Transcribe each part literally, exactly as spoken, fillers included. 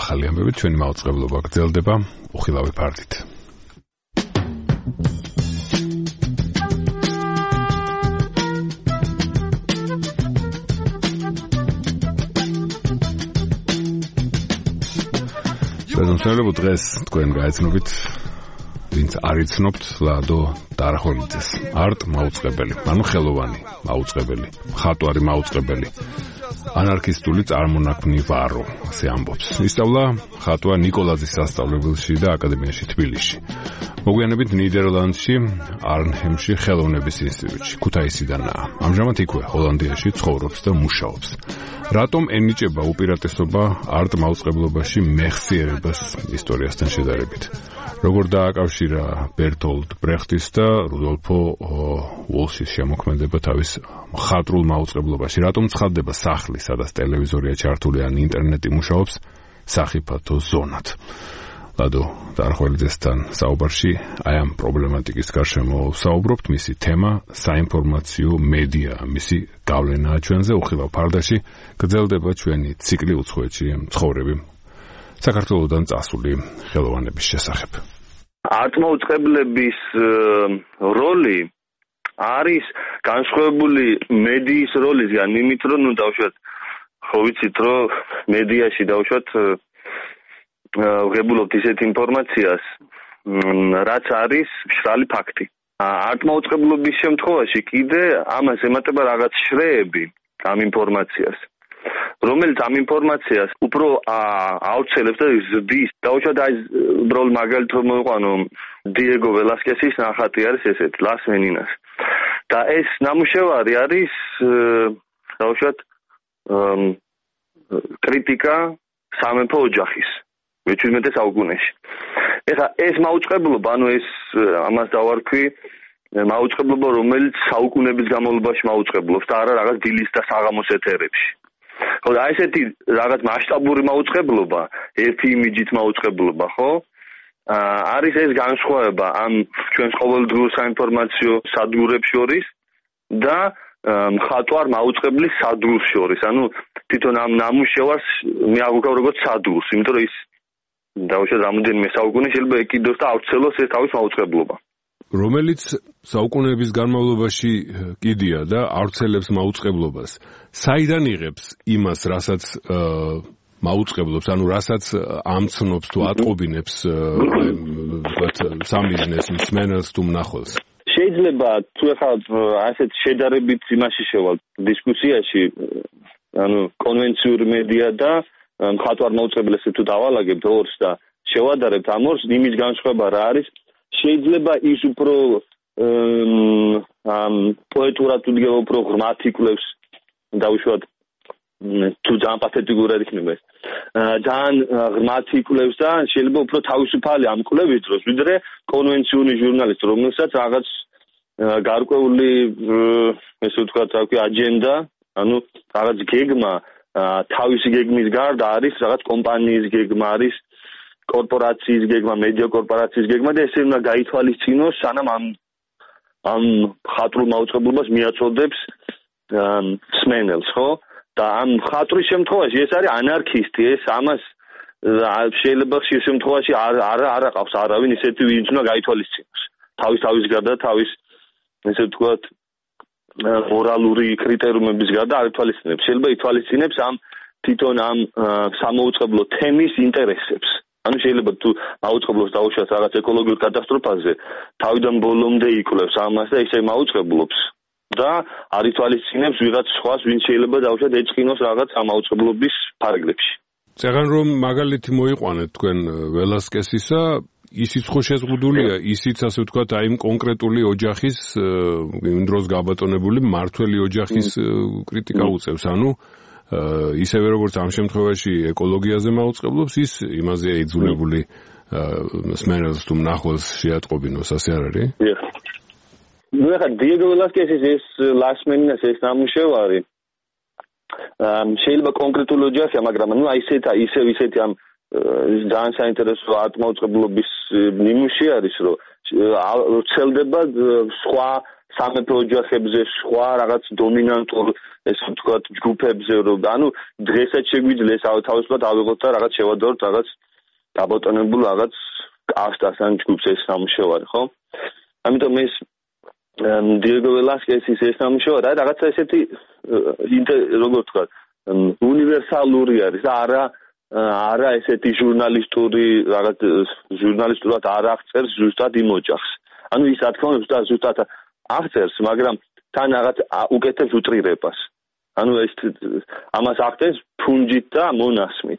ახალი ამბები ჩვენი მაუწყებლობა გრძელდება უხილავი ფარდით. ბედნიერებო დღეს თქვენ გაეცნობით ვინც არ იცნობთ ლადო დარახოლიძეს არტ მაუწყებელი ანუ ხელოვანი მაუწყებელი მხატვარი მაუწყებელი ანარქისტული წარმონაქმნი ვარო ასე ამბობს ისწავლა ხატვა ნიკოლაძის სასწავლებელში და აკადემიაში თბილისში მოგვიანებით ნიდერლანდში არნჰემში ხელოვნების ინსტიტუტში ქუთაისიდანაა ამჟამად იქვე ჰოლანდიაში ცხოვრობს და მუშაობს რატომ ენიჭება უპირატესობა არტ მაუწყებლობაში მეხსიერებას ისტორიასთან შედარებით როგორ დააკავშირა ბერტოლდ ბრეხტის და რუდოლფო უოლშის შემოქმედება თავის მხატვრულ მაუწყებლობაში რატომ ცხადდება სახლი სადაც ტელევიზორია ჩართული ან ინტერნეტი მუშაობს სახიფათო ზონად ლადო დარახოლიძესთან საუბარში აი ამ პრობლემატიკის გარშემო საუბრობთ მისი თემა საინფორმაციო მედია მისი გავლენაა ჩვენზე უხილავ ფარდაში გრძელდება ჩვენი ციკლი უცხოეთში ცხოვრები საქართველოდან წასული ხელოვანების შესახებ არტმაუწყებლების როლი არის განსხვავებული მედიის როლისგან იმით რომ ნუ დავუშვათ ხო ვიცით რომ მედიაში დავუშვათ ვღებულობთ ისეთ ინფორმაციას რაც არის მშრალი ფაქტი არტმაუწყებლობის შემთხვევაში კიდე ამას ემატება რაღაც შრეები ამ ინფორმაციას რომელიც ამ ინფორმაციას უფრო აუცილებს და ზრდის დავუშვათ აი უბრალოდ მაგალითად რომ მოვიყვანო დიეგო ველასკესის ნახატი არის ესეთ ლას მენინას და ეს ნამუშევარი არის დავუშვათ კრიტიკა სამეფო ოჯახის მეჩვიდმეტე საუკუნეში ეხლა ეს მაუწყებლობა ანუ ეს ამას დავარქვი მაუწყებლობა რომელიც საუკუნების განმავლობაში მაუწყებლობს და არა რაღაც დილის და საღამოს ეთერებში ხო და ესეთი რაღაც მასშტაბური მაუწყებლობა ერთი იმიჯით მაუწყებლობა ხო არის ეს განსხვავება ამ ჩვენს ყოველდღიურ საინფორმაციო სადგურებს შორის და მხატვარ მაუწყებლის სადგურს შორის ანუ თვითონ ამ ნამუშევარს მე აღვიქვავ როგორც სადგურს იმიტომ რომ ის დავუშვათ რამოდენიმე საუკუნე შეიძლება ეკიდოს და ავრცელოს ეს თავის მაუწყებლობა რომელიც საუკუნეების განმავლობაში კიდია და ავრცელებს მაუწყებლობას საიდან იღებს იმას რასაც მაუწყებლობს ანუ რასაც ამცნობს თუ ატყობინებს ვთქვათ სამიზნეს მსმენელს თუ მნახველს შეიძლება თუ ახლა ასეთ შედარებით იმაში შევალ დისკუსიაში ანუ კონვენციური მედია და მხატვარ მაუწყებლებს თუ დავალაგებთ ორს და შევადარებთ ამ ორს იმის განსხვავება რა არის შეიძლება ის უფრო ამ პოეტურად უდგება უფრო ღრმად იკვლევს დავუშვათ თუ ძალიან პათეტიკურად იქნება ეს ძალიან ღრმად იკვლევს და შეიძლება უფრო თავისუფალი ამ კვლევის დროს ვიდრე კონვენციური ჟურნალისტი რომელსაც რაღაც გარკვეული ესე ვთქვათ რა ქვია აჯენდა ანუ რაღაც გეგმა თავისი გეგმის გარდა არის რაღაც კომპანიის გეგმა არის კორპორაციის გეგმა, მედია კორპორაციის გეგმა და ესე უნდა გაითვალისწინოს, სანამ ამ ამ მხატვრულ მაუწყებლობას მიაწოდებს მსმენელს, ხო? და ამ მხატვრის შემთხვევაში ეს არის ანარქისტი, ეს ამას შეიძლება ხშირ შემთხვევაში არ არ არ აყავს არავინ ისეთი ვინც უნდა გაითვალისწინოს. თავის თავის გარდა, თავის ესე ვთქვათ მორალური კრიტერიუმების გარდა არ ითვალისწინებს. შეიძლება ითვალისწინებს ამ თვითონ ამ სამაუწყებლო თემის ინტერესებს. ანუ შეიძლება თუ მაუწყებლობს დაუშვათ რაღაც ეკოლოგიურ კატასტროფაზე, თავიდან ბოლომდე იკვლევს ამას და ისე მაუწყებლობს და არ ითვალისწინებს ვიღაც სხვას, ვინც შეიძლება დაუშვათ ეწყინოს რაღაც ამ მაუწყებლობის პარაგრაფში. წეგან რომ მაგალითი მოიყვანეთ თქვენ ველასკესისა, ისიც ხო შეზღუდულია, ისიც ასე ვთქვათ, აი იმ კონკრეტული ოჯახის იმ დროს გაბატონებული მართველი ოჯახის კრიტიკა უწევს, ანუ ისევე როგორც ამ შემთხვევაში ეკოლოგიაზე მაუწყებლობს, ის იმაზე იძულებული მსმენელს თუ მნახველს შეატყობინოს, ასე არ არის? ნუ ახლა დიეგო ველასკესის ეს ლას მენინას ეს ნამუშევარი შეიძლება კონკრეტული ოჯახია, მაგრამ ნუ აი ესეთ ისევ ისეთი ამ ძალიან საინტერესო არტმაუწყებლობის ნიმუში არის, რომ ვრცელდება სხვა სამეფო ოჯახებზე, სხვა რაღაც დომინანტურ ესე ვთქვათ ჯგუფებზე, რომ ანუ დღესაც შეგვიძლია თავისუფლად ავიღოთ და რაღაც შევადაროთ რაღაც დაბატონებულ რაღაც კასტას ან ჯგუფს ეს სამუშაოარი, ხო? ამიტომ ეს დიეგო ველასკესის ეს სამუშაოა რაღაცა ესეთი როგორ ვთქვათ უნივერსალური არის და არა არა ესეთი ჟურნალისტური რაღაც ჟურნალისტურად არ აღწერს ზუსტად იმ ოჯახს. ანუ ის რა თქმა უნდა ზუსტად აღწერს, მაგრამ თან რაღაც უკეთებს უტრირებას. ანუ ეს ამას აღწერს ფუნჯით და მონასმით.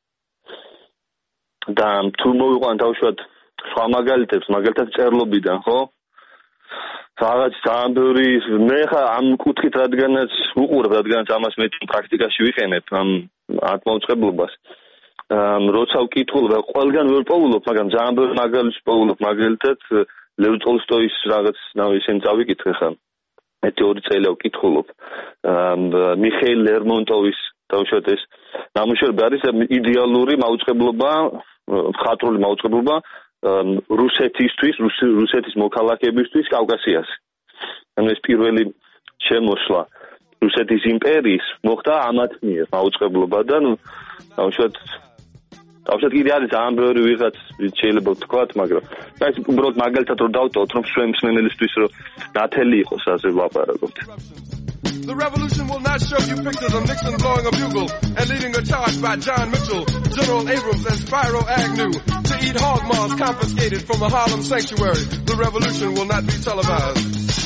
და თუ მოვიყვან თავშოთ სხვა მაგალითებს, მაგალითად წერლობიდან, ხო? რაღაც ძალიან მე ხა ამ კუთხით რადგანაც უყურებ, რადგანაც ამას მე პრაქტიკაში ვიყენებ ამ ატმოწყებლობას. როცა ვკითხულობ, ყველგან ვერ პოულობ, მაგრამ ძალიან ბევრი მაგალითს პოულობ, მაგალითად ლევ ტოლსტოის რაღაც ნავი ისინი წავიკითხე ხა. ერთი ორი წელი ვკითხულობ. მიხეილ ლერმონტოვის თავშოთ ეს ნამუშევრები არის იდეალური მაუწყებლობა, მხატვრული მაუწყებლობა რუსეთისთვის, რუსეთის მოქალაქეებისთვის კავკასიაში. ანუ ეს პირველი შემოსვლა რუსეთის იმპერიის მოხდა ამათ მიერ მაუწყებლობა და ნუ თავშოთ თავშოთ კიდე არის ძალიან ბევრი ვიღაც შეიძლება ვთქვათ, მაგრამ ეს უბრალოდ მაგალითად რომ დავტოვოთ, რომ მსმენელისთვის რომ ნათელი იყოს ასე ვლაპარაკობთ. The revolution will not show you pictures of Nixon blowing a bugle and leading a charge by John Mitchell, General Abrams, and Spyro Agnew to eat hog maws confiscated from a Harlem sanctuary. The revolution will not be televised.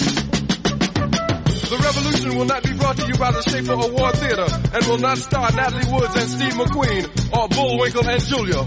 The revolution will not be brought to you by the Schaefer Award Theater and will not star Natalie Woods and Steve McQueen or Bullwinkle and Julia.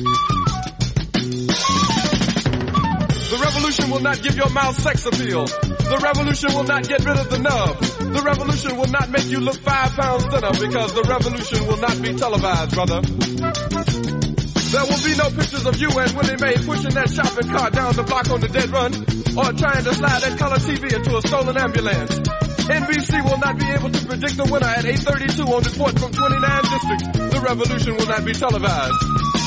The revolution will not give your mouth sex appeal. The revolution will not get rid of the nub. The revolution will not make you look five pounds thinner because the revolution will not be televised, brother. There will be no pictures of you and Willie Mae pushing that shopping cart down the block on the dead run or trying to slide that color T V into a stolen ambulance. N B C will not be able to predict the winner at eight thirty-two on report from twenty-nine districts. The revolution will not be televised.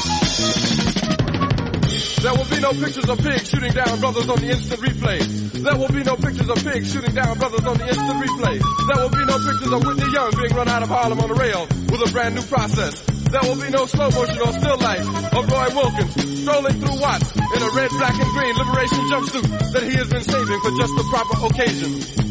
There will be no pictures of pigs shooting down brothers on the instant replay. There will be no pictures of pigs shooting down brothers on the instant replay. There will be no pictures of Whitney Young being run out of Harlem on a rail with a brand new process. There will be no slow motion or still life of Roy Wilkins strolling through Watts in a red, black, and green liberation jumpsuit that he has been saving for just the proper occasion.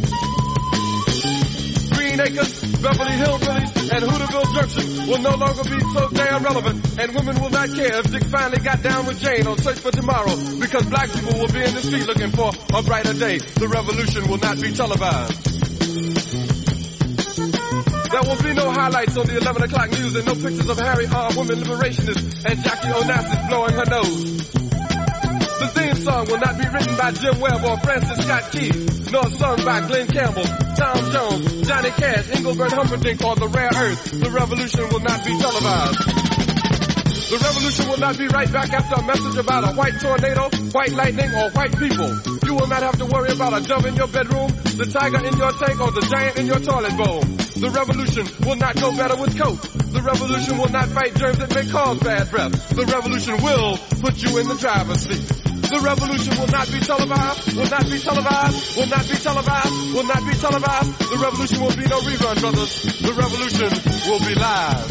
Green Acres, Beverly Hillbillies, and Hooterville Junction will no longer be so damn relevant, and women will not care if Dick finally got down with Jane on Search for Tomorrow, because black people will be in the street looking for a brighter day. The revolution will not be televised. There will be no highlights on the eleven o'clock news and no pictures of Harry R. Women liberationists and Jackie Onassis blowing her nose. The theme song will not be written by Jim Webb or Francis Scott Key, nor sung by Glenn Campbell, Tom Jones, Johnny Cash, Engelbert Humperdinck, or The Rare Earth. The revolution will not be televised. The revolution will not be right back after a message about a white tornado, white lightning, or white people. You will not have to worry about a dove in your bedroom, the tiger in your tank, or the giant in your toilet bowl. The revolution will not go better with Coke. The revolution will not fight germs that may cause bad breath. The revolution will put you in the driver's seat. The revolution will not be televised, will not be televised, will not be televised, will not be televised. The revolution will be no rerun, brothers. The revolution will be live.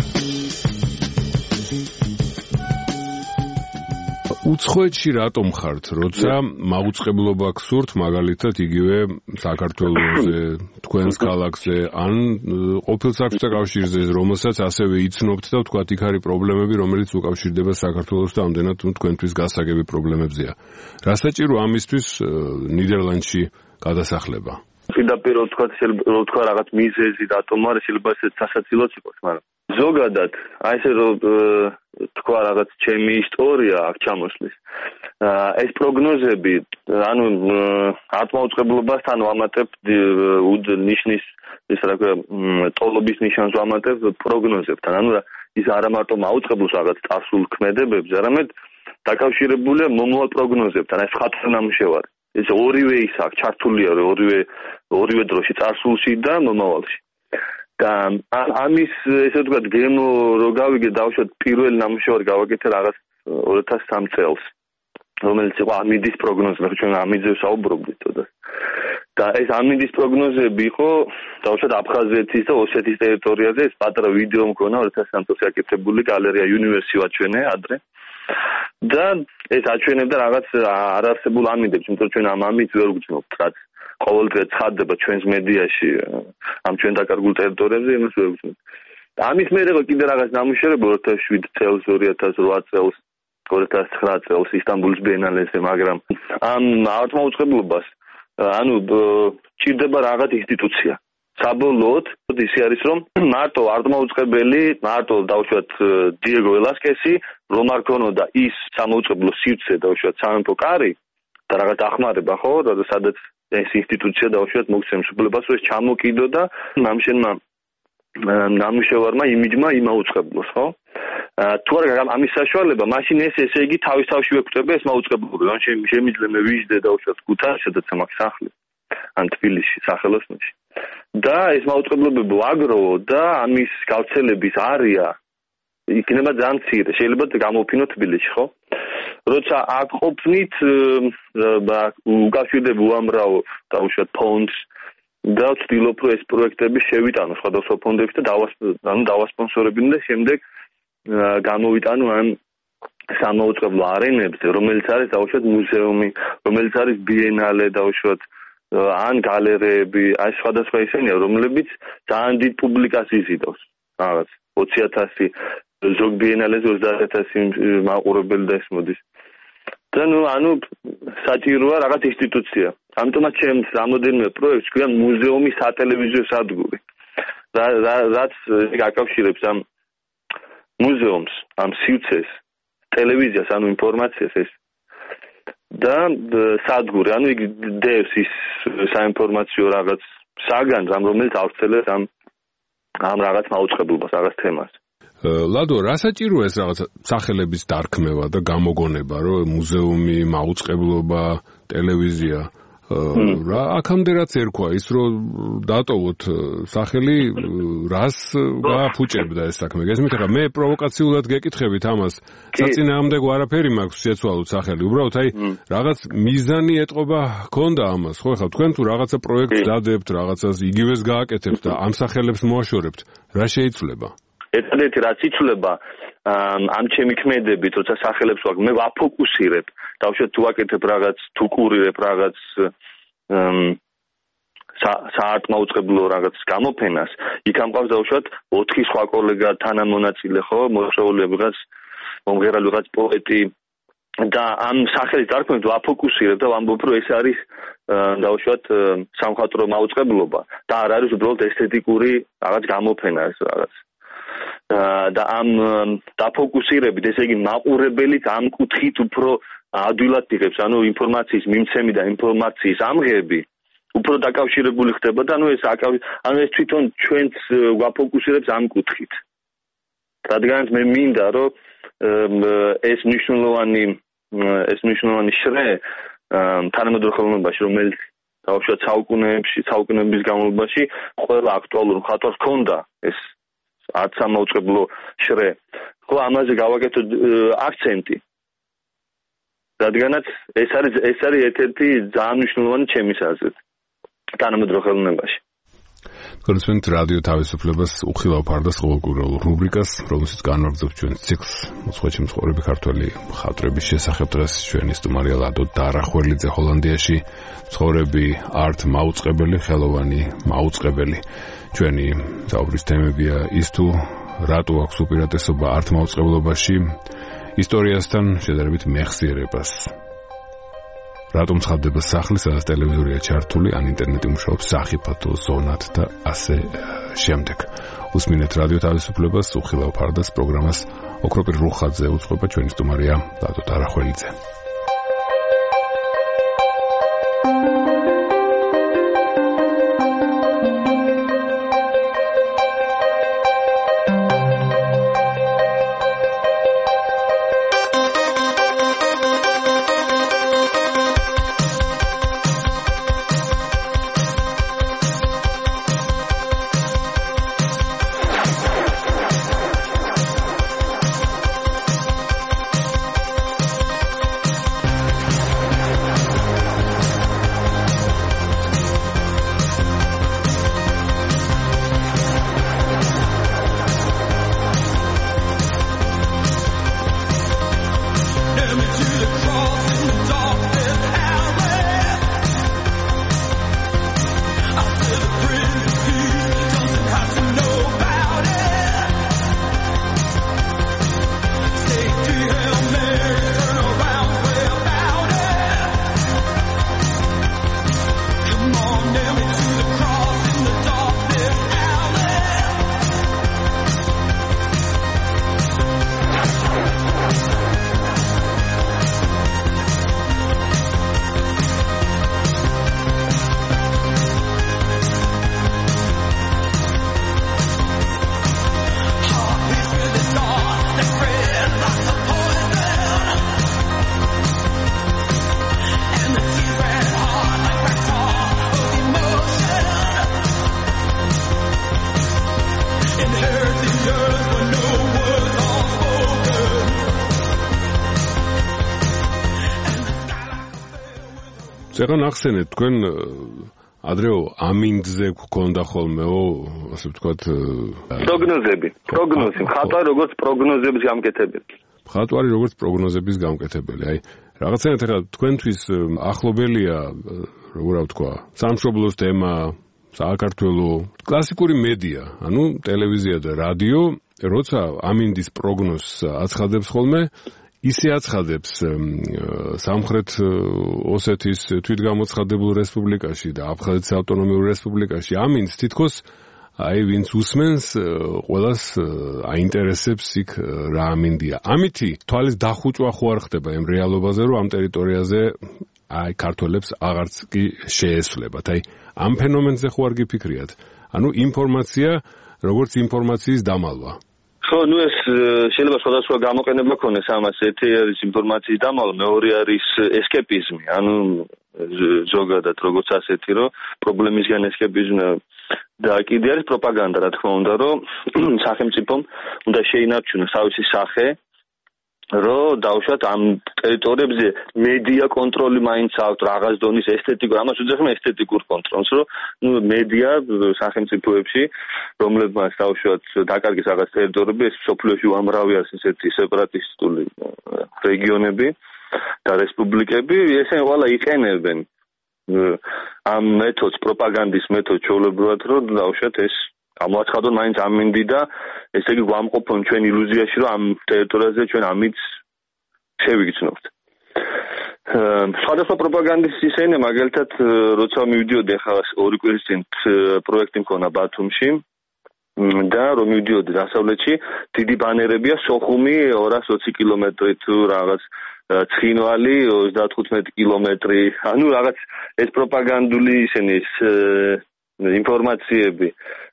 უცხოეთში რატომ ხართ, როცა მაუწყებლობა გსურთ, მაგალითად იგივე საქართველოზე, თქვენს ქალაქზე, ან ყოფილ საქმეთა კავშირზე, რომელსაც ასევე იცნობთ და თქვათ იქ არის პრობლემები, რომელიც უკავშირდება საქართველოს და ამდენად თქვენთვის გასაგები პრობლემებზეა. რა საჭირო ამისთვის ნიდერლანდში გადასახლება? პირდაპირ ვთქვათ, შეიძლება ვთქვა რაღაც მიზეზი რატომ არის, შეიძლება ესეც სასაცილოც იყოს, მაგრამ ზოგადად, აი ესე რომ თქვა რაღაც ჩემი ისტორია აქ ჩამოსვლის. ეს პროგნოზები, ანუ ატმოწყებლობასთან ვამატებ ნიშნის, ის რა ქვია, ტოლობის ნიშანს ვამატებ პროგნოზებთან. ანუ ის არა მარტო მაუწყებლობს რაღაც წარსულ ქმედებებს, არამედ დაკავშირებულია მომავალ პროგნოზებთან. ეს ხათრნამუშევარი. ეს ორივე ის აქ ჩართულია ორივე ორივე დროში, წარსულში და მომავალში. და ამის ესე ვთქვათ გემო რო გავიგე დავუშვათ პირველი ნამუშევარი გავაკეთე რაღაც ორი ათას სამი წელს, რომელიც იყო ამიდის პროგნოზი, ჩვენ ამიდზე ვსაუბრობდით თოდა. და ეს ამინდის პროგნოზები იყო თავშად აფხაზეთის და ოსეთის ტერიტორიაზე. ეს პატარა ვიდეო მქონა two thousand three წელს აკეთებული გალერეა Universe აჩვენე ადრე. და ეს აჩვენებდა რაღაც არარსებულ ამინდებს, იმიტომ რომ ჩვენ ამ ამით ვერ ვგრძნობთ, რაც ყოველდღე ცხადდება ჩვენს მედიაში ამ ჩვენ დაკარგულ ტერიტორიებზე, იმას ვერ ვგრძნობთ. ამის მერე კიდე რაღაც ნამუშევრები two thousand seven წელს, two thousand eight წელს, two thousand nine წელს ისტანბულის ბიენალეზე, მაგრამ ამ არტმაუწყებლობას ანუ ჭირდება რაღაც ინსტიტუცია. საბოლოოდ ისე არის რომ მარტო არტმაუწყებელი, მარტო დავუშვათ დიეგო ველასკესი, რომ არ ქონოდა ის სამაუწყებლო სივრცე დავუშვათ სამეფო კარი და რაღაც ახმარება ხო, სადაც ეს ინსტიტუცია დავუშვათ მოგცემს უფლებას, რომ ეს ჩამოკიდოდა ნამშენმა ნამუშევარმა იმიჯმა იმაუწყებლოს, ხო? თუ არ ამის საშუალება, მაშინ ეს ესე იგი თავის თავში ვეკვდება ეს მაუწყებლობა. ან შემიძლია მე ვიждე დავუშვათ ქუთაისში, სადაც მაქვს სახლი, ან თბილისში, სახელოსნოში. და ეს მაუწყებლობები ვაგროვო და ამის გავრცელების არეა იქნება ძალიან მცირე. შეიძლება გამოფინო თბილისში, ხო? როცა აქ ყოფნით უკავშირდები უამრავ დავუშვათ ფონდს და ვცდილობ რომ ეს პროექტები შევიტანო სხვადასხვა ფონდებში და ანუ დავასპონსორებინო და შემდეგ გამოვიტანო ამ სამაუწყებლო არენებზე, რომელიც არის დავუშვათ მუზეუმი, რომელიც არის ბიენალე დავუშვათ ან გალერეები, აი სხვადასხვა ისენია, რომლებიც ძალიან დიდ პუბლიკას იზიდავს. რაღაც twenty thousand ზოგ ბიენალეზე twenty thousand მაყურებელი და ეს მოდის. და ნუ ანუ საჭიროა რაღაც ინსტიტუცია. ამიტომაც ჩემს რამოდენიმე პროექტს ქვია მუზეუმის სატელევიზიო სადგური. რაც აკავშირებს ამ მუზეუმს, ამ სივრცეს, ტელევიზიას, ანუ ინფორმაციას ეს და სადგური, ანუ იგი დევს ის საინფორმაციო რაღაც საგანს, ამ რომელიც ავრცელებს ამ ამ რაღაც მაუწყებლობას, რაღაც თემას. ლადო, რა საჭიროა ეს რაღაც სახელების დარქმევა და გამოგონება, რომ მუზეუმი, მაუწყებლობა, ტელევიზია რა აქამდე რაც ერქვა ის რომ დატოვოთ სახელი რას გააფუჭებდა ეს საქმე. გესმით, ახლა მე პროვოკაციულად გეკითხებით ამას, საწინააღმდეგო არაფერი მაქვს შეცვალოთ სახელი. უბრალოდ აი რაღაც მიზანი ეტყობა ჰქონდა ამას, ხო? ახლა თქვენ თუ რაღაცა პროექტს დადებთ, რაღაცას იგივეს გააკეთებთ და ამ სახელებს მოაშორებთ, რა შეიცვლება? ერთადერთი რაც იცვლება ამ ჩემი ქმედებით, როცა სახელებს ვაკ, მე ვაფოკუსირებ, დავუშვათ თუ ვაკეთებ რაღაც, თუ კურირებ რაღაც საარტმაუწყებლო რაღაც გამოფენას, იქ ამყავს დავუშვათ ოთხი სხვა კოლეგა თანამონაწილე, ხო, მოწვეული ვიღაც, მომღერალი ვიღაც პოეტი და ამ სახელის დარქმევით ვაფოკუსირებ და ვამბობ, რომ ეს არის დავუშვათ სამხატვრო მაუწყებლობა და არ არის უბრალოდ ესთეტიკური რაღაც გამოფენა ეს რაღაც. და ამ დაფოკუსირებით, ესე იგი მაყურებელიც ამ კუთხით უფრო ადვილად იღებს, ანუ ინფორმაციის მიმცემი და ინფორმაციის ამღები უფრო დაკავშირებული ხდება და ანუ ეს ანუ ეს თვითონ ჩვენც ვაფოკუსირებს ამ კუთხით. რადგანაც მე მინდა, რომ ეს მნიშვნელოვანი ეს მნიშვნელოვანი შრე თანამედროვე ხელოვნებაში, რომელიც დავუშვათ საუკუნეებში, საუკუნეების განმავლობაში ყველა აქტუალურ მხატვარს ჰქონდა ეს არც სამაუწყებლო შრე. ხო, ამაზე გავაკეთოთ აქცენტი. რადგანაც ეს არის ეს არის ერთ-ერთი ძალიან მნიშვნელოვანი ჩემის აზრით თანამედროვე ხელოვნებაში. გულისხმობთ რადიო თავისუფლებას უხილავ ფარდას ყოველკვირეულ რუბრიკას, რომელშიც განვაგრძობთ ჩვენს ციკლს მოწყვეტი მსხვერპლი ქართველი მხატვრების შესახებ. დღეს ჩვენი სტუმარია ლადო დარახველიძე, ჰოლანდიაში ცხოვრები არტ მაუწყებელი, ხელოვანი მაუწყებელი. ჩვენი საუბრის თემებია ის თუ რატო აქვს უპირატესობა არტ მაუწყებლობაში ისტორიასთან შედარებით მეხსიერებას. რატომ ცხადდება სახლი, სადაც ტელევიზორია ჩართული, ან ინტერნეტი მუშაობს სახიფათო ზონად და ასე შემდეგ. უსმინეთ რადიო თავისუფლებას, უხილავ ფარდას პროგრამას ოქროპირ რუხაძე უძღვება, ჩვენი სტუმარია ლადო დარახველიძე. წეგან ახსენეთ თქვენ ადრეო ამინდზე გქონდა ხოლმეო, ასე ვთქვათ, პროგნოზები, პროგნოზი, მხატვარი როგორც პროგნოზების გამკეთებელი. მხატვარი როგორც პროგნოზების გამკეთებელი. აი, რაღაცნაირად ახლა თქვენთვის ახლობელია, როგორ ვთქვა, სამშობლოს თემა, საქართველო, კლასიკური მედია, ანუ ტელევიზია და რადიო, როცა ამინდის პროგნოზს აცხადებს ხოლმე, ისე აცხადებს სამხრეთ ოსეთის თვითგამოცხადებულ რესპუბლიკაში და აფხაზეთის ავტონომიურ რესპუბლიკაში ამინდს თითქოს აი ვინც უსმენს ყველას აინტერესებს იქ რა ამინდია. ამითი თვალის დახუჭვა ხო არ ხდება იმ რეალობაზე, რომ ამ ტერიტორიაზე აი ქართველებს აღარც კი შეესვლებათ. აი ამ ფენომენზე ხო არ გიფიქრიათ? ანუ ინფორმაცია როგორც ინფორმაციის დამალვა. ხო, ნუ ეს შეიძლება სხვადასხვა გამოყენება ქონდეს ამას. ერთი არის ინფორმაციის დამალვა, მეორე არის ესკეპიზმი. ანუ ზოგადად როგორც ასეთი, რომ პრობლემისგან ესკეპიზმი და კიდე არის პროპაგანდა, რა თქმა უნდა, რომ სახელმწიფომ უნდა შეინარჩუნოს თავისი სახე, რომ დავუშვათ ამ ტერიტორიებზე მედია კონტროლი მაინც აქვს რაღაც დონის ესთეტიკურ, ამას უძახმ ესთეტიკურ კონტროლს, რომ ნუ მედია სახელმწიფოებში, რომლებმაც დავუშვათ დაკარგეს რაღაც ტერიტორიები, ეს სოფლიოში უამრავი არის ესეთი სეპარატისტული რეგიონები და რესპუბლიკები, ესენი ყველა იყენებენ ამ მეთოდს, პროპაგანდის მეთოდს ჩვეულებრივად, რომ დავუშვათ ეს გამოაცხადონ მაინც ამინდი და ესე იგი გვამყოფონ ჩვენ ილუზიაში, რომ ამ ტერიტორიაზე ჩვენ ამით შევიგრძნობთ. სხვადასხვა პროპაგანდის ისენია, მაგალითად, როცა მივიდიოდი ახლა ორი კვირის წინ პროექტი მქონა ბათუმში და რომ მივიდიოდი დასავლეთში, დიდი ბანერებია, სოხუმი ორას ოცი კილომეტრი თუ რაღაც ცხინვალი ოცდათხუთმეტი კილომეტრი, ანუ რაღაც ეს პროპაგანდული ისენი ინფორმაციები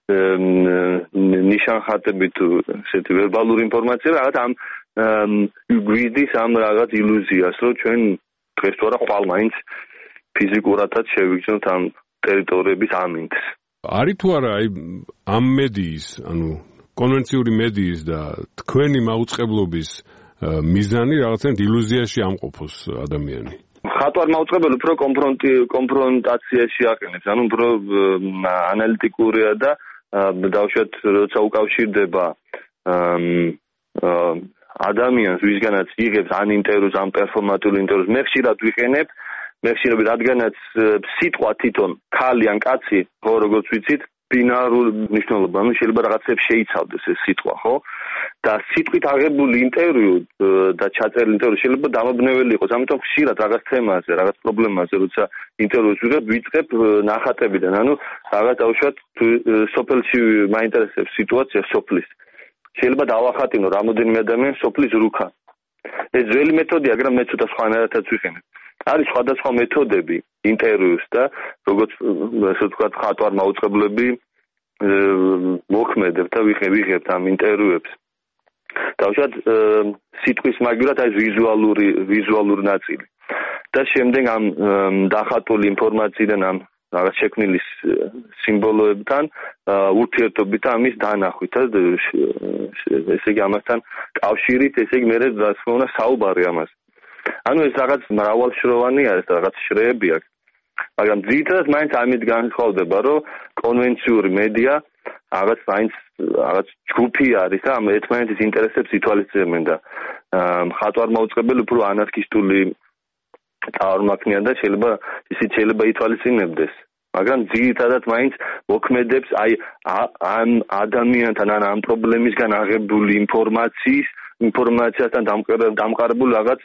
ნიშანხატები თუ ესეთი ვერბალური ინფორმაცია რაღაც ამ გვიდის ამ რაღაც ილუზიას, რომ ჩვენ დღეს თუ არა ხვალ მაინც ფიზიკურადაც შევიგრძნოთ ამ ტერიტორიების ამინდს. არის თუ არა აი ამ მედიის, ანუ კონვენციური მედიის და თქვენი მაუწყებლობის მიზანი რაღაცნაირად ილუზიაში ამყოფოს ადამიანი? ხატვარ მაუწყებელი უფრო კონფრონტაციაში აყენებს, ანუ უფრო ანალიტიკურია და დავუშვათ როცა უკავშირდება ადამიანს, ვისგანაც იღებს ან ინტერვიუს, ან პერფორმატულ ინტერვიუს, მე ხშირად ვიყენებ, მე ხშირად რადგანაც სიტყვა თვითონ ქალი ან კაცი, ხო როგორც ვიცით, ბინარული მნიშვნელობა, ანუ შეიძლება რაღაცებს შეიცავდეს ეს სიტყვა, ხო? და სიტყვით აღებული ინტერვიუ და ჩაწერილი ინტერვიუ შეიძლება დამაბნეველი იყოს, ამიტომ ხშირად რაღაც თემაზე, რაღაც პრობლემაზე, როცა ინტერვიუს ვიღებ, ვიწყებ ნახატებიდან, ანუ რაღაც დავუშვათ სოფელში მაინტერესებს სიტუაცია სოფლის. შეიძლება დავახატინო რამოდენიმე ადამიანს სოფლის რუქა. ეს ძველი მეთოდია, მაგრამ მე ცოტა სხვანაირადაც ვიყენებ. არის სხვადასხვა მეთოდები ინტერვიუს და როგორც ასე ვთქვათ, ხატვარ მაუწყებლები მოქმედებთ და ვიღებთ ამ ინტერვიუებს. დავუშვათ სიტყვის მაგივრად არის ვიზუალური ვიზუალური ნაწილი. და შემდეგ ამ დახატული ინფორმაციიდან ამ რაღაც შექმნილი სიმბოლოებთან ურთიერთობით და ამის დანახვით, ესე იგი ამასთან კავშირით, ესე იგი მე რა თქმა უნდა საუბარი ამას. ანუ ეს რაღაც მრავალშროვანი არის და რაღაც შრეები აქვს. მაგრამ ძირითადად მაინც ამით განსხვავდება, რომ კონვენციური მედია რაღაც მაინც რაღაც ჯგუფი არის და ამ ერთმანეთის ინტერესებს ითვალისწინებენ და ხატვარ მაუწყებელი უფრო ანარქისტული წარმომადგენელი და შეიძლება ისიც შეიძლება ითვალისწინებდეს. მაგრამ ძირითადად მაინც მოქმედებს აი ამ ადამიანთან ან ამ პრობლემისგან აღებული ინფორმაციის ინფორმაციასთან დამყარებული რაღაც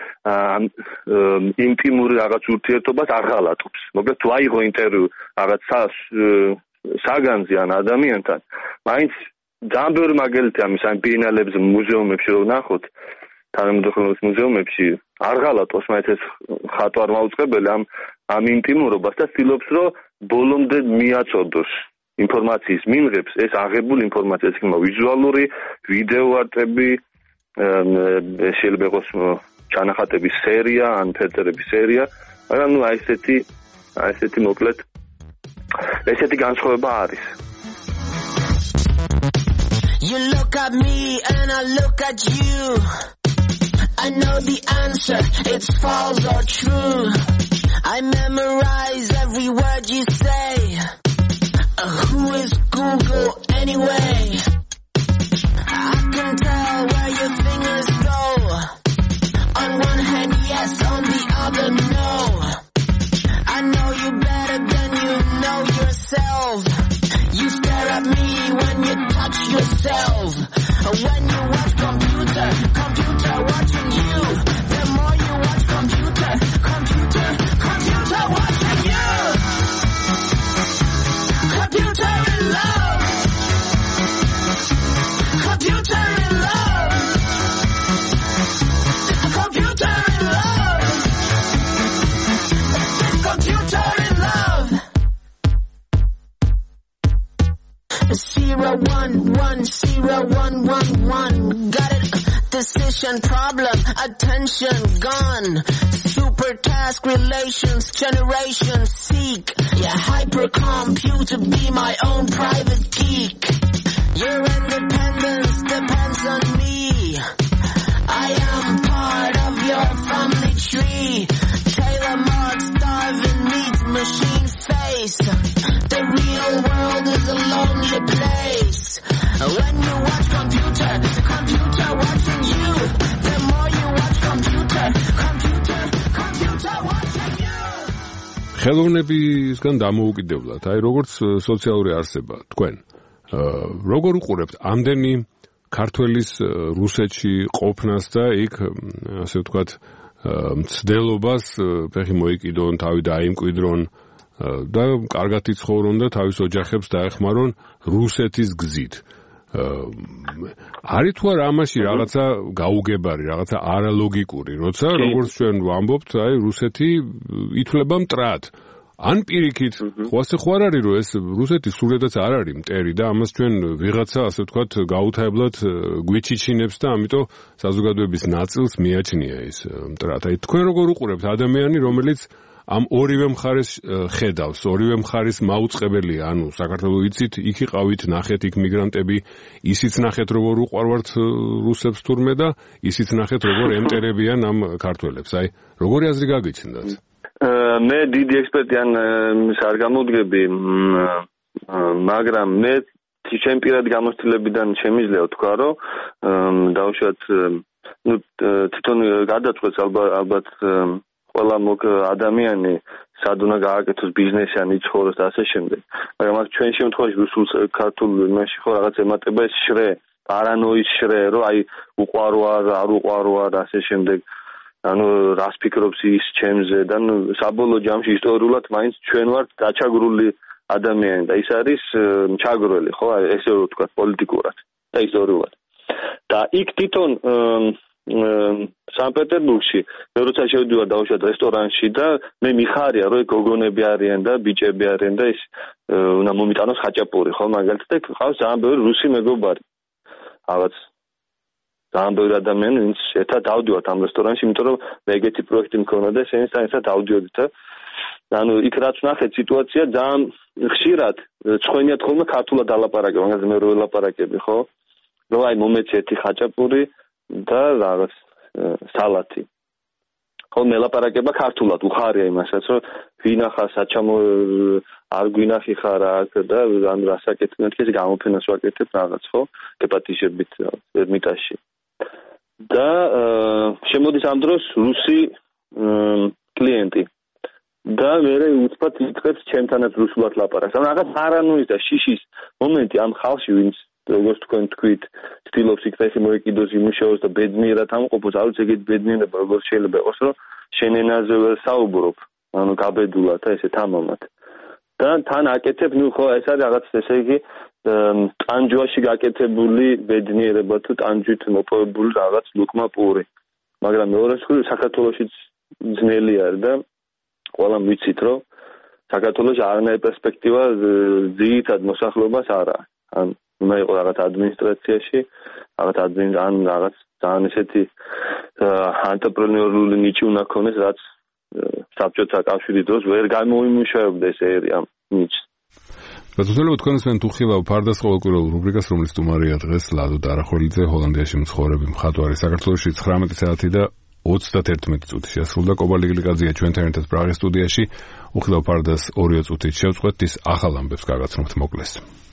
ინტიმური რაღაც ურთიერთობას აღალატობს. მოკლედ თუ აიღო ინტერვიუ რაღაც საგანზე ან ადამიანთან, მაინც ძალიან ბევრი მაგალითი ამის ამ ბიენალებზე, მუზეუმებში რო ვნახოთ, თანამედროვე მუზეუმებში არ ღალატობს მაინც ეს ხატვარ მაუწყებელი ამ ამ ინტიმურობას და ცდილობს რომ ბოლომდე მიაწოდოს ინფორმაციის მიღებს ეს აღებული ინფორმაცია, ეს იქნება ვიზუალური, ვიდეო არტები, შეიძლება იყოს ჩანახატების სერია, ან ფერწერების სერია, მაგრამ ნუ აი ესეთი აი ესეთი მოკლედ ესეთი განსხვავება არის. You look at me and I look at you. I know the answer, it's false or true. I memorize every word you say. Uh, who is Google anyway? I can tell where your fingers go. On one hand, yes, on the other, no. I know you better than you know yourself. You stare at me when you touch yourself. When you watch computer, computer watching you. The more you watch computer, computer, computer watching you. Computer in love. Computer in love. Computer in love. Computer in love. Zero one one zero one one one. Got it? Decision problem. Attention gone. Super task relations. Generation seek. Yeah, hypercomputer be my own private geek. Your independence depends on me. I am part of your family tree. Taylor Marx, Darwin meets machine face. The real world is a lonely place. When you watch computer, computer watching you. The more you watch computer, computer, computer watching you. ხელოვნებისგან დამოუკიდებლად, აი როგორც სოციალური არსება, თქვენ როგორ უყურებთ ამდენი ქართველის რუსეთში ყოფნას და იქ ასე ვთქვათ მცდელობას ფეხი მოიკიდონ, თავი დაიმკვიდრონ და კარგად იცხოვრონ და თავის ოჯახებს დაეხმარონ რუსეთის გზით. არის თუ არა ამაში რაღაცა გაუგებარი, რაღაცა არალოგიკური, როცა როგორც ჩვენ ვამბობთ, აი რუსეთი ითვლება მტრად. ან პირიქით, ხო ასე ხო არ არის, რომ ეს რუსეთი სულედაც არ არის მტერი და ამას ჩვენ ვიღაცა ასე ვთქვათ გაუთავებლად გვიჩიჩინებს და ამიტომ საზოგადოების ნაწილს მიაჩნია ეს მტრად. აი თქვენ როგორ უყურებთ ადამიანი, რომელიც ამ ორივე მხარეს ხედავს, ორივე მხარის მაუწყებელია, ანუ საქართველოს იცით, იქ იყავით, ნახეთ იქ მიგრანტები, ისიც ნახეთ როგორ უყვარვართ რუსებს თურმე და ისიც ნახეთ როგორ ემტერებიან ამ ქართველებს. აი, როგორი აზრი გაგიჩნდათ? მე დიდი ექსპერტი ან არ გამოვდგები, მაგრამ მე ჩემ პირადი გამოცდილებიდან შემიძლია ვთქვა, რომ დავუშვათ, ნუ თვითონ გადაწყვეტს ალბათ ყველა ადამიანი სად უნდა გააკეთოს ბიზნესი ან იცხოვროს და ასე შემდეგ. მაგრამ აქ ჩვენ შემთხვევაში რუსულ ქართულ იმაში ხო რაღაც ემატება ეს შრე, პარანოის შრე, რომ აი უყვარო არ, არ უყვარო არ ასე შემდეგ. ანუ რას ფიქრობს ის ჩემზე და ნუ საბოლოო ჯამში ისტორიულად მაინც ჩვენ ვართ დაჩაგრული ადამიანი და ის არის ჩაგრული, ხო, ესე რომ ვთქვა პოლიტიკურად და ისტორიულად. და იქ თვითონ სანქტ-პეტერბურგში მე როცა შევდივარ დავუშვათ რესტორანში და მე მიხარია რომ გოგონები არიან და ბიჭები არიან და ის უნდა მომიტანოს ხაჭაპური, ხო, მაგალითად და ყავს ძალიან ბევრი რუსი მეგობარი. რაღაც ძალიან ბევრი ადამიანი, ვინც ერთად დავდივართ ამ რესტორანში, იმიტომ რომ მე ეგეთი პროექტი მქონდა და ესენთან ერთად დავდიოდით და ანუ იქ რაც ნახეთ სიტუაცია ძალიან ხშირად ცხენიათ ხოლმე ქართულად ალაპარაკებ, მაგაზე მე რო ველაპარაკები, ხო? რომ აი მომეცი ერთი ხაჭაპური და რაღაც სალათი. ხო, მელაპარაკება ქართულად, უხარია იმასაც, რომ ვინახა საჩამო არ გვინახი ხარ აქ და ან რასაკეთებთ, ეს გამოფენას ვაკეთებ რაღაც, ხო? გეპატიშებით ერმიტაჟში. და შემოდის ამ დროს რუსი კლიენტი და მე უცბად იწყებს ჩემთანაც რუსულად ლაპარაკს. ანუ რაღაც არანოის და შიშის მომენტი ამ ხალხში, ვინც როგორც თქვენ თქვით, ცდილობს იქ ფეხი მოეკიდოს, იმუშაოს და ბედნიერად ამყოფოს, არ ვიცი ეგეთ ბედნიერება როგორ შეიძლება იყოს, რომ შენ ენაზე ვერ საუბრობ, ანუ გაბედულად და ესე თამამად. და თან აკეთებ, ნუ ხო ეს არის რაღაც ესე იგი ტანჯვაში გაკეთებული ბედნიერება თუ ტანჯვით მოპოვებული რაღაც ლუკმა პური. მაგრამ მეორე მხრივ საქართველოშიც ძნელი არის და ყველამ ვიცით, რომ საქართველოში არანაირი პერსპექტივა ძირითად მოსახლეობას არ აქვს. ან უნდა იყოს რაღაც ადმინისტრაციაში, რაღაც ადმინ ან რაღაც ძალიან ესეთი ანტრეპრენიორული ნიჭი უნდა ქონდეს, რაც საბჭოთა კავშირის დროს ვერ გამოიმუშავებდა ეს ერია ნიჭს. ბატონო, თქვენ თქვენ თუხილავ ფარდას ყოველკვირეულ რუბრიკას, რომელიც სტუმარია დღეს ლადო დარახოლიძე, ჰოლანდიაში მცხოვრები მხატვარი, საქართველოში ცხრამეტი საათი და ოცდაერთმეტი წუთი შეასრულდა. კობალი გლიკაძეა ჩვენთან ერთად პრაღის სტუდიაში. უხილავ ფარდას ორი წუთით შევწყვეტ ის ახალ ამბებს გაგაცნობთ მოკლეს.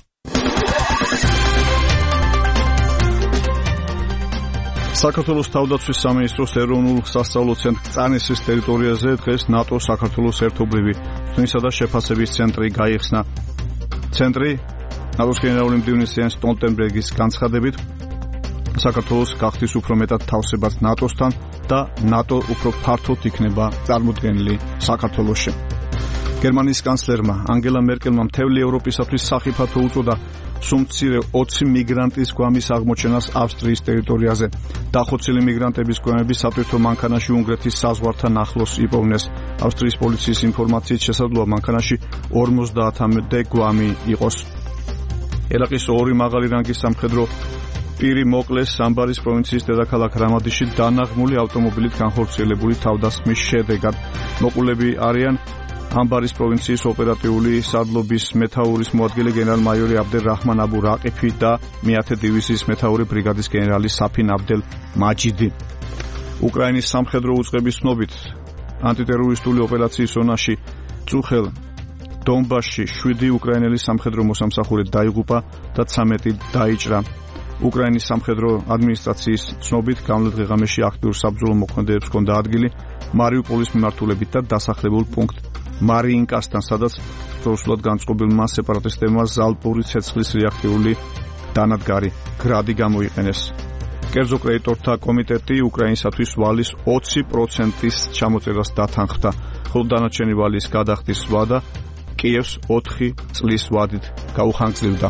საქართველოს თავდაცვის სამინისტროს ეროვნულ სასწავლო ცენტრ წანისის ტერიტორიაზე დღეს ნატო საქართველოს ერთობლივი თვისა და შეფასების ცენტრი გაიხსნა. ცენტრი ნატოს გენერალური მდივნის იენს სტოლტენბერგის განცხადებით საქართველოს გახდის უფრო მეტად თავსებად ნატოსთან და ნატო უფრო ფართოდ იქნება წარმოდგენილი საქართველოში. გერმანიის კანცლერმა ანგელა მერკელმა მთელი ევროპისათვის სახიფათო უწოდა სუმცირე ოცი მიგრანტის გვამის აღმოჩენას ავსტრიის ტერიტორიაზე. დახოცილი მიგრანტების გვამები სატვირთო მანქანაში უნგრეთის საზღვართან ახლოს იპოვნეს. ავსტრიის პოლიციის ინფორმაციით შესაძლოა მანქანაში ორმოცდაათამდე გვამი იყოს. ერაყის ორი მაღალი რანგის სამხედრო პირი მოკლეს სამბარის პროვინციის დედაქალაქ რამადიში დანაღმული ავტომობილით განხორციელებული თავდასხმის შედეგად. მოყოლები არიან ამბარის პროვინციის ოპერატიული სადლობის მეთაურის მოადგილე გენერალ-მაიორი აბდელ რაჰმან აბუ რაყიფი და მეათე დივიზიის მეთაური ბრიგადის გენერალი საფინ აბდელ მაჯიდი. უკრაინის სამხედრო უწყების ცნობით ანტიტერორისტული ოპერაციის ზონაში წუხელ დონბასში შვიდი უკრაინელი სამხედრო მოსამსახურე დაიღუპა და ცამეტი დაიჭრა. უკრაინის სამხედრო ადმინისტრაციის ცნობით გამლეთ ღეღამეში აქტიურ საბრძოლო მოქმედებებს ჰქონდა ადგილი მარიუპოლის მიმართულებით და დასახლებულ პუნქტ მარიინკასთან, სადაც დროშულად განწყობილმა სეპარატისტებმა ზალპური ცეცხლის რეაქტიული დანადგარი გრადი გამოიყენეს. კერძო კრედიტორთა კომიტეტი უკრაინისათვის ვალის ოცი პროცენტის ჩამოწერას დათანხმდა, ხოლო დანარჩენი ვალის გადახდის ვადა კიევს ოთხი წლის ვადით გაუხანგრძლივდა.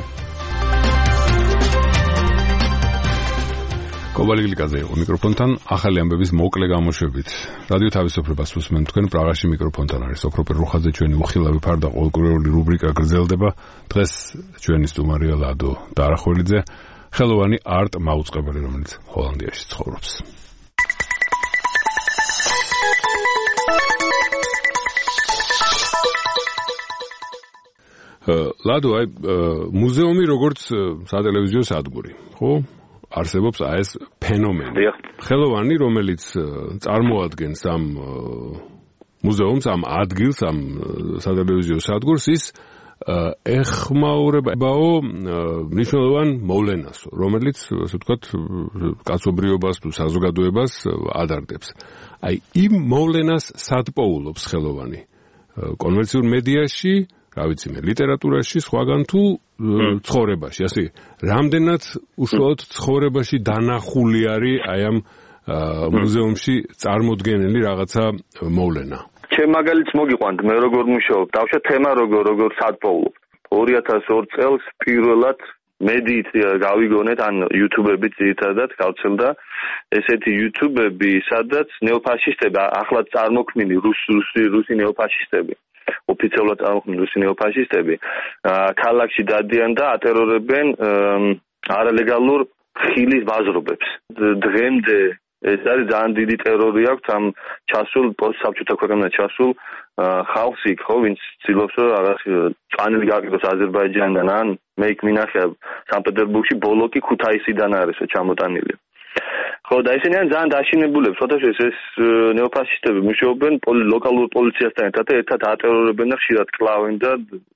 კობალი გლიკაძე იყო მიკროფონთან, ახალი ამბების მოკლე გამოშვებით. რადიო თავისუფლებას უსმენთ თქვენ, პრაღაში მიკროფონთან არის ოქროპერ რუხაძე, ჩვენი უხილავი ფარდა ყოველკვირეული რუბრიკა გრძელდება. დღეს ჩვენი სტუმარია ლადო დარახველიძე, ხელოვანი არტ მაუწყებელი, რომელიც ჰოლანდიაში ცხოვრობს. ლადო, აი მუზეუმი როგორც სატელევიზიო სადგური, ხო? არსებობს აი ეს ფენომენი. ხელოვანი, რომელიც წარმოადგენს ამ მუზეუმს, ამ ადგილს, ამ სატელევიზიო სადგურს, ის ეხმაურებაო მნიშვნელოვან მოვლენას, რომელიც, ასე ვთქვათ, კაცობრიობას თუ საზოგადოებას ადარდებს. აი იმ მოვლენას სად პოულობს ხელოვანი? კონვენციურ მედიაში, რა ვიცი მე, ლიტერატურაში, სხვაგან თუ ცხოვრებაში, ასე რამდენად უშუალოდ ცხოვრებაში დანახული არის აი ამ მუზეუმში წარმოდგენილი რაღაცა მოვლენა. ჩემ მაგალითს მოგიყვანთ, მე როგორ მუშაობ, დავშვა თემა როგორ როგორ სად პოულობ. ორი ათას ორი წელს პირველად მედიით გავიგონეთ, ან YouTube-ებით ძირითადად გავცელდა ესეთი YouTube-ები, სადაც ნეოფაშისტები, ახლად წარმოქმნილი რუსი რუსი ნეოფაშისტები ოფიციალურად წარმოქმნილი რუსი ნეოფაშისტები ქალაქში დადიან და ატერორებენ არალეგალურ ხილის ბაზრობებს. დღემდე ეს არის ძალიან დიდი ტერორი აქვს ამ ჩასულ პოსტსაბჭოთა ქვეყანაში ჩასულ ხალხს იქ, ხო, ვინც ცდილობს რომ რაღაც წანილი გააკეთოს აზერბაიჯანიდან, ან მე იქ მინახია სანქტ-პეტერბურგში ბოლოკი ქუთაისიდან არისო ჩამოტანილი. ხო, და ისინი ან ძალიან დაშინებულებს, შესაძლოა ეს ნეოფაშისტები მუშაობენ ლოკალურ პოლიციასთან ერთად და ერთად ატერორებენ და ხშირად კლავენ და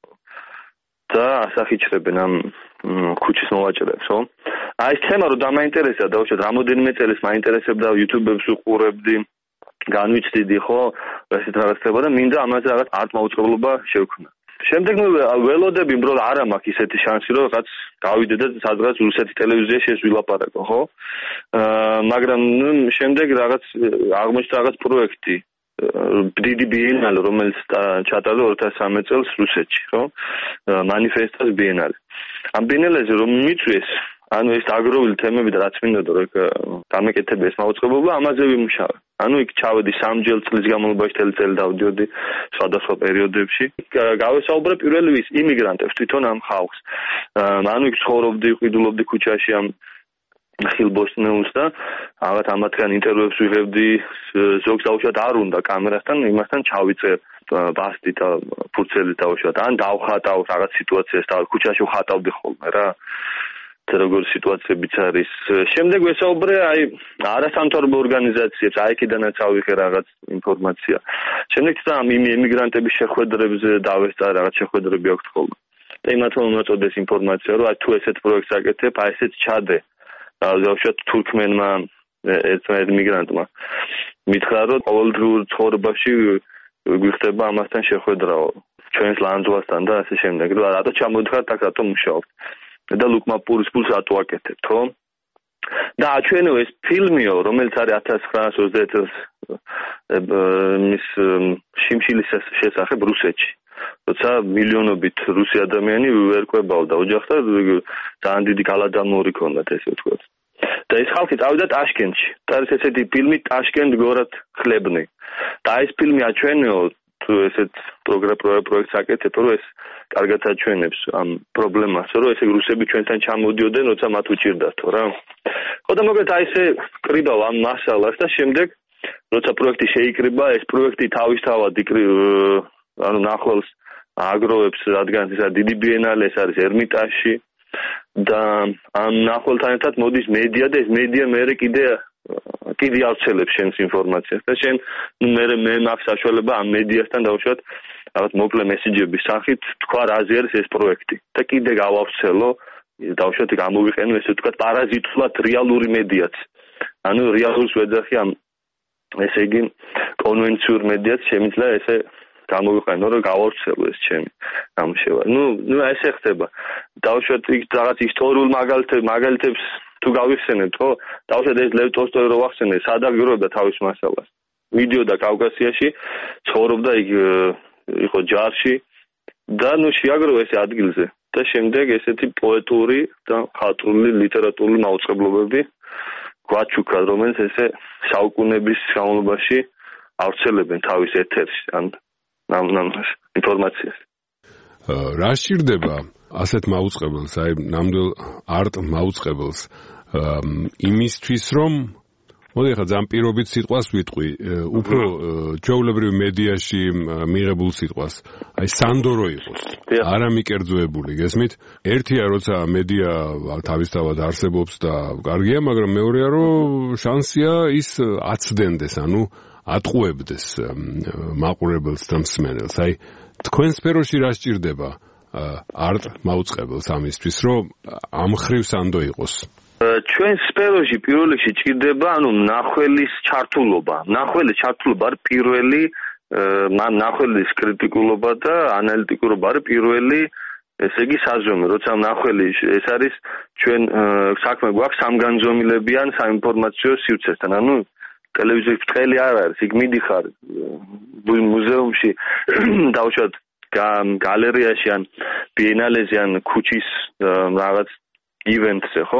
და ასახიჩრებენ ამ ქუჩის მოვაჭრეებს, ხო? აი ეს თემა რომ დამაინტერესა და უშუალოდ რამოდენიმე წელს მაინტერესებდა, YouTube-ებს უყურებდი, განვიცდიდი, ხო, ესეთ რაღაცებია და მინდა ამაზე რაღაც არტ-მაუწყებლობა შევქმნა. შემდეგ მე ველოდები, უბრალოდ არა მაქვს ისეთი შანსი, რომ რაღაც გავიდე და სადღაც რუსეთის ტელევიზიაში ეს ვილაპარაკო, ხო? აა მაგრამ შემდეგ რაღაც აღმოჩნდა რაღაც პროექტი, დიდი ბიენალე, რომელიც ჩატარდა ორი ათას სამი წელს რუსეთში, ხო? მანიფესტას ბიენალე. ამ ბიენალეზე რომ მიწვიეს, ანუ ეს აგროვილი თემები და რაც მინდოდა რომ გამეკეთებია ეს მაუწყებლობა, ამაზე ვიმუშავე. ანუ იქ ჩავედი სამჯერ წლის განმავლობაში თელი წელი დავდიოდი სხვადასხვა პერიოდებში. გავესაუბრე პირველი ვის იმიგრანტებს, თვითონ ამ ხალხს. ანუ იქ ცხოვრობდი, ყიდულობდი ქუჩაში ამ ხილბოსნეულს და რაღაც ამათგან ინტერვიუებს ვიღებდი, ზოგს დაუშვათ არ უნდა კამერასთან, იმასთან ჩავიწერ ბასტი და ფურცელი დაუშვათ, ან დავხატავ რაღაც სიტუაციას და ქუჩაში ვხატავდი ხოლმე რა. როგორი სიტუაციებიც არის. შემდეგ ვესაუბრე აი არასამთავრობო ორგანიზაციებს, აი იქიდანაც ავიღე რაღაც ინფორმაცია. შემდეგ ამ იმიგრანტების შეხვედრებზე დავესწარ რაღაც შეხვედრები აქვს ხოლმე. და იმათმა მომაწოდეს ინფორმაცია, რომ აი თუ ესეთ პროექტს აკეთებ, აი ესეც ჩადე. დავუშვათ თურქმენმა ერთმანეთ მიგრანტმა მითხრა, რომ ყოველდღიურ ცხოვრებაში გვიხდება ამასთან შეხვედრაო. ჩვენს ლანდვასთან და ასე შემდეგ. რა რატო ჩამოდიხართ აქ, რატო მუშაობთ? და ლუკმა პურის ფულს რატო აკეთებთ, ხო? და აჩვენო ეს ფილმიო, რომელიც არის ათას ცხრაასი ოცდაერთი წელს მის შიმშილის შესახებ რუსეთში. როცა მილიონობით რუსი ადამიანი ვერკვებავდა ოჯახს და ძალიან დიდი გალადამორი ქონდათ, ესე ვთქვათ. და ეს ხალხი წავიდა ტაშკენტში. და არის ესეთი ფილმი ტაშკენტ გორად ხლებნი. და ეს ფილმი აჩვენო თუ ესეთ პროექტს აკეთებ, რომ ეს კარგად აჩვენებს ამ პრობლემას, რომ ესე რუსები ჩვენთან ჩამოდიოდნენ, როცა მათ უჭირდათო რა. ხო და მოკლედ აი ესე კრიბავ ამ მასალას და შემდეგ როცა პროექტი შეიკრიბა, ეს პროექტი თავისთავად ანუ ნახველს აგროვებს, რადგან ეს დიდი ბიენალე, ეს არის ერმიტაჟში და ამ ნახველთან ერთად მოდის მედია და ეს მედია მეერე კიდე კიდე ავრცელებს შენს ინფორმაციას და შენ მე მე მაქვს საშუალება ამ მედიასთან დავუშვათ რაღაც მოკლე მესიჯების სახით თქვა რაზე არის ეს პროექტი და კიდე გავავრცელო დავუშვათ გამოვიყენო ესე ვთქვათ პარაზიტულად რეალური მედიაც ანუ რეალურს ვეძახი ამ ესე იგი კონვენციურ მედიაც შემიძლია ესე გამოვიყენო რომ გავავრცელო ეს ჩემი გამშევა ნუ ნუ ესე ხდება დავუშვათ რაღაც ისტორიულ მაგალითებს მაგალითებს თუ გავიხსენებთ ხო დავუშვათ ეს ლევ ტოლსტოი რო ვახსენე სადაგროვებდა თავის მასალას მიდიოდა კავკასიაში ცხოვრობდა იქ იყო ჯარში და ნუ შეაგროვა ეს ადგილზე და შემდეგ ესეთი პოეტური და ხატრული ლიტერატურული მაუწყებლობები გვაჩუქა რომელიც ესე საუკუნეების განმავლობაში ავრცელებენ თავის ეთერში ან ამ ამ ინფორმაციას რა სჭირდება ასეთ მაუწყებელს აი ნამდვილ არტ მაუწყებელს იმისთვის რომ მოდი ხა ძალიან პირობით სიტყვას ვიტყვი უფრო ჩვეულებრივ მედიაში მიღებულ სიტყვას აი სანდორო იყოს არა მიკერძოებული გესმით ერთია როცა მედია თავისთავად არსებობს და კარგია მაგრამ მეორეა რომ შანსია ის აცდენდეს ანუ ატყუებდეს მაყურებელს და მსმენელს აი თქვენ სფეროში რა სჭირდება არტ მაუწყებელს ამისთვის რომ ამ ხრივ სანდო იყოს ჩვენ სფეროში პირველ რიგში ჭირდება ანუ მნახველის ჩართულობა მნახველის ჩართულობა არის პირველი მნახველის კრიტიკულობა და ანალიტიკურობა არის პირველი ესე იგი საზომი როცა მნახველი ეს არის ჩვენ საქმე გვაქვს სამგანზომილებიან საინფორმაციო სივრცესთან ანუ ტელევიზიის ბრტყელი არ არის იქ მიდიხარ მუზეუმში დავუშვათ გალერეაში ან ბიენალეზე ან ქუჩის რაღაც ივენტზე ხო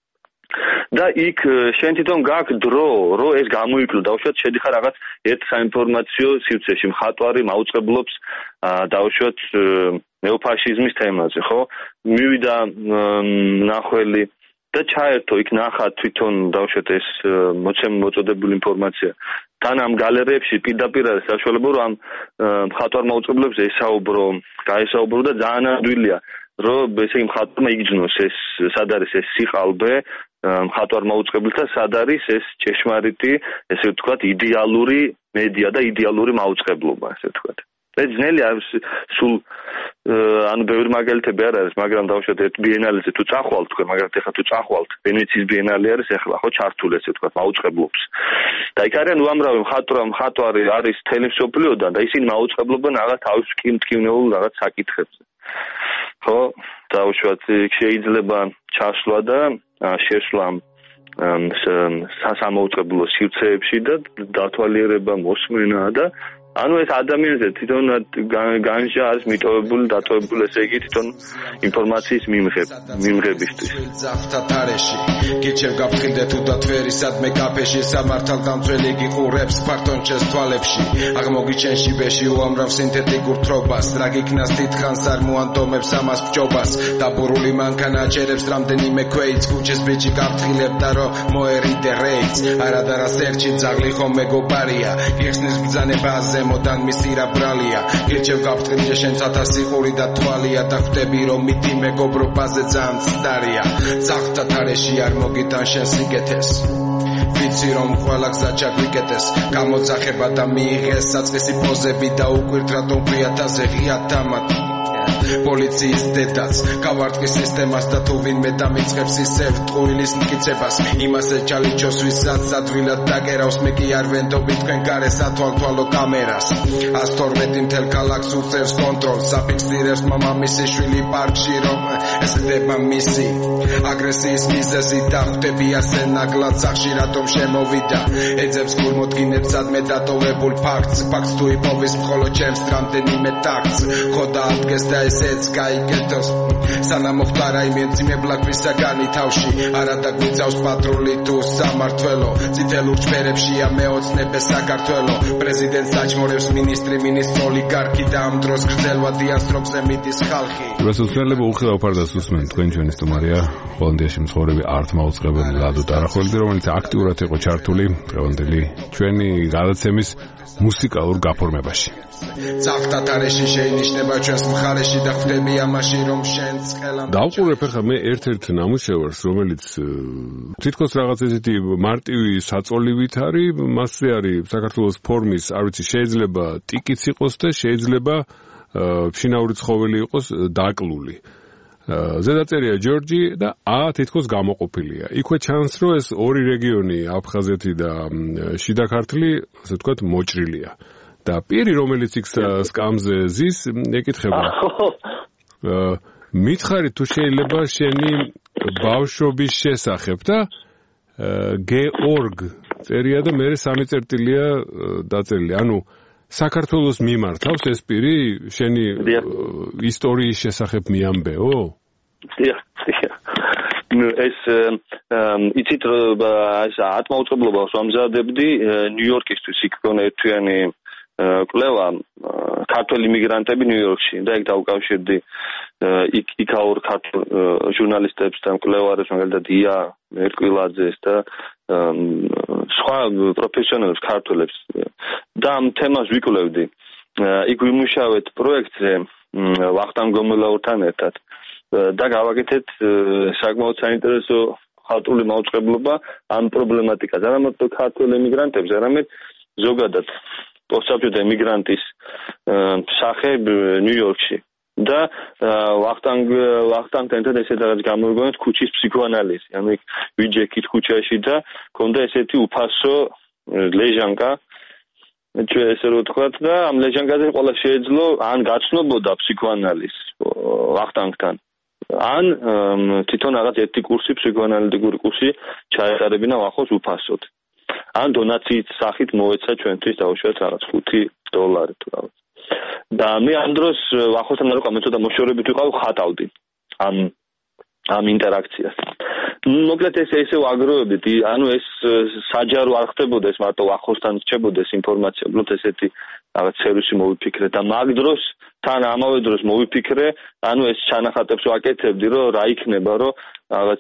და იქ შენ თვითონ გაქვს დრო რომ ეს გამოიკლო დავუშვათ შედიხარ რაღაც ერთ საინფორმაციო სივრცეში მხატვარი მაუწყებლობს დავუშვათ ნეოფაშიზმის თემაზე ხო მივიდა მნახველი და ჩაერთო იქ ნახა თვითონ დავუშვათ ეს მოწოდებული ინფორმაცია თან ამ გალერეებში პირდაპირ არის საშუალება რომ ამ მხატვარ მაუწყებლებს ესაუბრო გაესაუბრო და ძალიან ადვილია რომ ესე იგი მხატვარმა იგრძნოს ეს სად არის ეს სიყალბე მხატვარ მაუწყებელთა სად არის ეს ჭეშმარიტი ესე ვთქვათ იდეალური მედია და იდეალური მაუწყებლობა ესე ვთქვათ ეს ძნელი არის სულ ანუ ბევრი მაგალითები არ არის მაგრამ დავუშვათ ერთ ბიენალეზე თუ წახვალთ თქვენ მაგრამ ეხლა თუ წახვალთ ვენეციის ბიენალე არის ეხლა ხო ჩართული ესე ვთქვათ მაუწყებლობს და იქ არიან უამრავი მხატვარი მხატვარი არის თელი მსოფლიოდან და ისინი მაუწყებლობენ რაღაც თავის მტკივნეულ რაღაც საკითხებზე ხო დავუშვათ შეიძლება ჩასვლა და შესვლა სასამოუწყებლო სივრცეებში და დათვალიერება მოსმენა და ანუ ეს ადამიანზე თვითონ განსჯა არის მიტოვებული, დატოვებული, ესე იგი თვითონ ინფორმაციის მიმღებ, მიმღებისთვის. ზაფთათარეში, გიჩევ გაფრთხილდე თუ და თვერისადმე კაფეში სამართალ დამცველი გიყურებს ფარტონჩეს თვალებში. აღმოგიჩენში ბეში უამრავ სინთეტიკურ თრობას, რა გიქნას დიდხანს არ მოანდომებს ამას ბჭობას. დაბურული მანქანა აჩერებს რამდენიმე ქვეიც, ქუჩის ბიჭი გაფრთხილებდა რომ მოერიდე რეიც. არადარა სერჩი ძაღლი ხომ მეგობარია, გიხსნის ბრძანებაზე ზემოდან მისი რა ბრალია გირჩევ გაფრთხილე შენც ათასი ყური და თვალია და ხვდები რომ მითი მეგობრობაზე ძალიან ცდარია ძაღლთა თარეში არ მოგიტან შენ სიგეთეს ვიცი რომ ყველა გზა ჩაგვიკეტეს გამოძახება და მიიღეს საწყისი პოზები და უკვირთ რატომ ფრიათაზე ღია თამათი პოლიციის დედაც გავარტყი სისტემას და თუ ვინმე დამიწყებს ისევ ტყუილის მტკიცებას იმასე ჩალიჩოს ვისაც ადვილად დაგერავს მე კი არ ვენდობი თქვენ გარეს ათვალთვალო კამერას ას თორმეტი მთელ ქალაქს უწევს კონტროლს საფიქსირებს მამამისი შვილი პარკში რომ ესდება მისი აგრესიის მიზეზი და ხვდები ასე ნაკლად სახში რატომ შემოვიდა ეძებს გულმოდგინებს სადმე დატოვებულ ფაქტს ფაქტს თუ იპოვის მხოლოდ ჩემს რამდენიმე ტაქტს ხო დაადგეს და ესეც გაიგეთოს სანამ მოხდა რაიმე მძიმებლაკვის საგანი თავში არა დაგვიწავს პატრული თუ სამართველო წითელ ურჩბერებშია მეოცნებე საქართველო პრეზიდენტს დაჭმორებს მინისტრი მინისტრი ოლიგარქი და ამ დროს გრძელვადიან სტროფზე მიდის ხალხი რასულსმენელები უხილავ ფარდას უსმენ თქვენ ჩვენი სტუმარია ჰოლანდიაში მცხოვრები ართმაუწყებელი ლადო ტარახოლიძე რომელიც აქტიურად იყო ჩართული დღევანდელი ჩვენი გადაცემის მუსიკალურ გაფორმებაში ძაღლთა თარეში შეინიშნება ჩვენს მხარეში და ხვდები ამაში რომ შენ წყელამ დავყურებ ახლა მე ერთ-ერთ ნამუშევარს რომელიც თითქოს რაღაც ესეთი მარტივი საწოლივით არის მასზე არის საქართველოს ფორმის არ ვიცი შეიძლება ტიკიც იყოს და შეიძლება ფშინაური ცხოველი იყოს დაკლული ზედაწერია ჯორჯი და ა თითქოს გამოყოფილია იქვე ჩანს რომ ეს ორი რეგიონი აფხაზეთი და შიდა ქართლი ასე ვთქვათ მოჭრილია და პირი რომელიც იქ სკამზე ზის ეკითხება მითხარი თუ შეიძლება შენი ბავშვობის შესახებ და გეორგ წერია და მე სამი წერტილია დაწერილი ანუ საქართველოს მიმართავს ეს პირი შენი ისტორიის შესახებ მიამბეო? დიახ, დიახ. ნუ ეს იცით ეს ათმაუწყებლობას ვამზადებდი ნიუ-იორკისთვის იქ ქონა ერთიანი კვლევა ქართველ იმიგრანტები ნიუ-იორკში და ეგ დაუკავშირდი იქ იქაურ ქართულ ჟურნალისტებს და მკვლევარებს მაგალითად ია მერკვილაძეს და სხვა პროფესიონალებს ქართველებს და ამ თემას ვიკვლევდი იქ ვიმუშავეთ პროექტზე ვახტანგ გომელაურთან ერთად და გავაკეთეთ საკმაოდ საინტერესო ხალხური მაუწყებლობა ამ პრობლემატიკაზე არა მარტო ქართველ ემიგრანტებს არამედ ზოგადად პოსტსაბჭოთა ემიგრანტის სახე ნიუ-იორკში და ვახტანგ ვახტანგთან ერთად ესეთ რაღაც გამოვიგონეთ ქუჩის ფსიქოანალიზი ანუ იქ ვიჯექით ქუჩაში და ქონდა ესეთი უფასო ლეჟანკა ჩვენ ესე რომ ვთქვათ და ამ ლეჟანკაზე ყველა შეეძლო ან გაცნობოდა ფსიქოანალიზს ვახტანგთან ან თვითონ რაღაც ერთი კურსი ფსიქოანალიტიკური კურსი ჩაეყარებინა ვახოს უფასოდ ან დონაციის სახით მოეცა ჩვენთვის დაუშვათ რაღაც ხუთი დოლარი თუ რაღაც და მე ამ დროს ვახოსთან რა ვიყავ ცოტა მოშორებით ვიყავ ხატავდი ამ ამ ინტერაქციას მოკლედ ეს ესე ვაგროვებდი ანუ ეს საჯარო არ ხდებოდა ეს მარტო ვახოსთან რჩებოდა ეს ინფორმაცია უბრალოდ ესეთი რაღაც სერვისი მოვიფიქრე და მაგ დროს თან ამავე დროს მოვიფიქრე ანუ ეს ჩანახატებს ვაკეთებდი რომ რა იქნება რომ რაღაც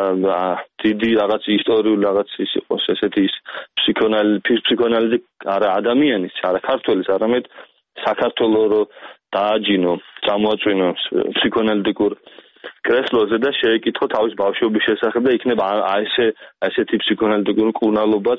დიდი რაღაც ისტორიული რაღაც ის იყოს ესეთი ის ფსიქოანალიზი ფსიქოანალიზი არა ადამიანის არა ქართველის არამედ საქართველოს რო დააჯინო წამოაწვინო ფსიქოანალიტიკურ კრესლოზე და შეეკითხო თავის ბავშვობის შესახებ და იქნება ესე ესეთი ფსიქოანალიტიკური კურნალობაც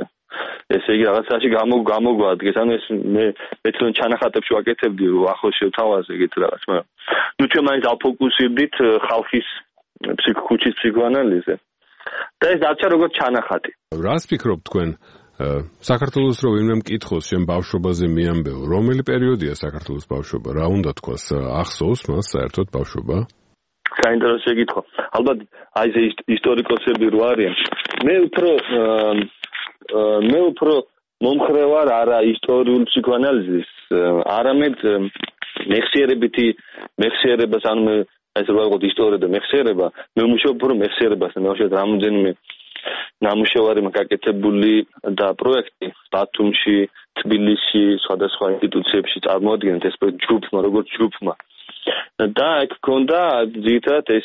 ესე იგი რაღაცაში გამოგვადგეს ანუ ეს მე მე თვითონ ჩანახატებში ვაკეთებდი რომ ახლა შევთავაზე ეგეთ რაღაც მაგრამ ნუ ჩვენ მაინც ავფოკუსირდით ხალხის ფსიქოქუჩის ფსიქოანალიზზე და ეს დარჩა როგორც ჩანახატი რას ფიქრობთ თქვენ საქართველოს რო ვინმე მკითხოს შენ ბავშვობაზე მიამბეო რომელი პერიოდია საქართველოს ბავშვობა რა უნდა თქვას ახსოვს მას საერთოდ ბავშვობა საინტერესო შეკითხვა ალბათ აი ეს ისტორიკოსები რო არიან მე უფრო მე უფრო მომხრე ვარ არა ისტორიულ ფსიქოანალიზის არამედ მეხსიერებითი მეხსიერებას ანუ მე ეს რა ვიყოთ ისტორია და მეხსიერება მე ვმუშაობ რომ მეხსიერებას და ნახეთ რამოდენიმე ნამუშევარი მაკეთებული და პროექტი ბათუმში, თბილისში, სხვადასხვა ინსტიტუციებში წარმოადგენთ ეს ჯგუფმა, როგორც ჯგუფმა. და აქ ქონდა ძირითადად ეს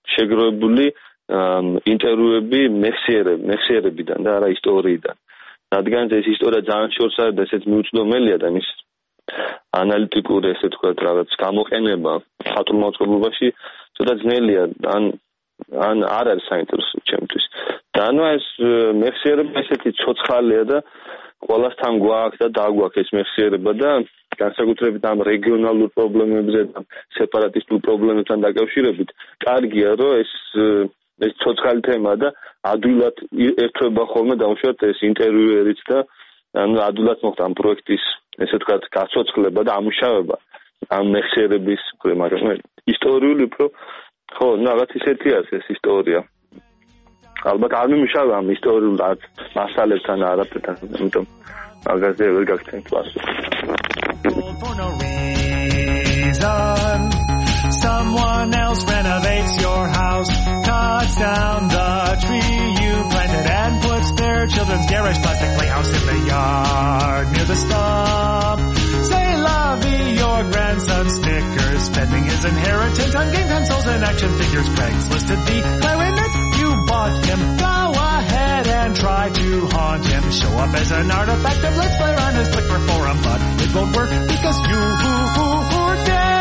შეგროვებული ინტერვიუები მეხსიერებიდან და არა ისტორიიდან. რადგან ეს ისტორია ძალიან შორს არის და ესეც მიუწვდომელია და მის ანალიტიკური ესე თქვა რაღაც გამოყენება მხატვრულ მაუწყებლობაში ცოტა ძნელია ან ან არ არის საინტერესო ჩემთვის და ანუ ეს მეხსიერება ესეთი ცოცხალია და ყველასთან გვაქვს და დაგვაქვს ეს მეხსიერება და განსაკუთრებით ამ რეგიონალურ პრობლემებზე და სეპარატისტულ პრობლემებთან დაკავშირებით კარგია რომ ეს ეს ცოცხალი თემა და ადვილად ერთვება ხოლმე დაუშვათ ეს ინტერვიუერიც და ანუ ადვილად მოხდა ამ პროექტის ესე ვთქვათ გაცოცხლება და ამუშავება ამ მეხსიერების უკვე მაგრამ ისტორიული უფრო ხო რაღაც ისეთი არის ეს ისტორია ალბათ არ მიმუშავე ამ ისტორიულ მასალებთან არაფერთან ამიტომ მაგაზე ვერ გაგცემთ ვასო Someone else renovates your house, cuts down the tree you planted and puts their children's garish plastic playhouse in the yard near the stump. Say lovey your grandson's Snickers, spending his inheritance on game consoles and action figures. Craigslist to the clarinet you bought him. Go ahead and try to haunt him. Show up as an artifact of Let's Play on his Flickr forum, but it won't work because you are dead.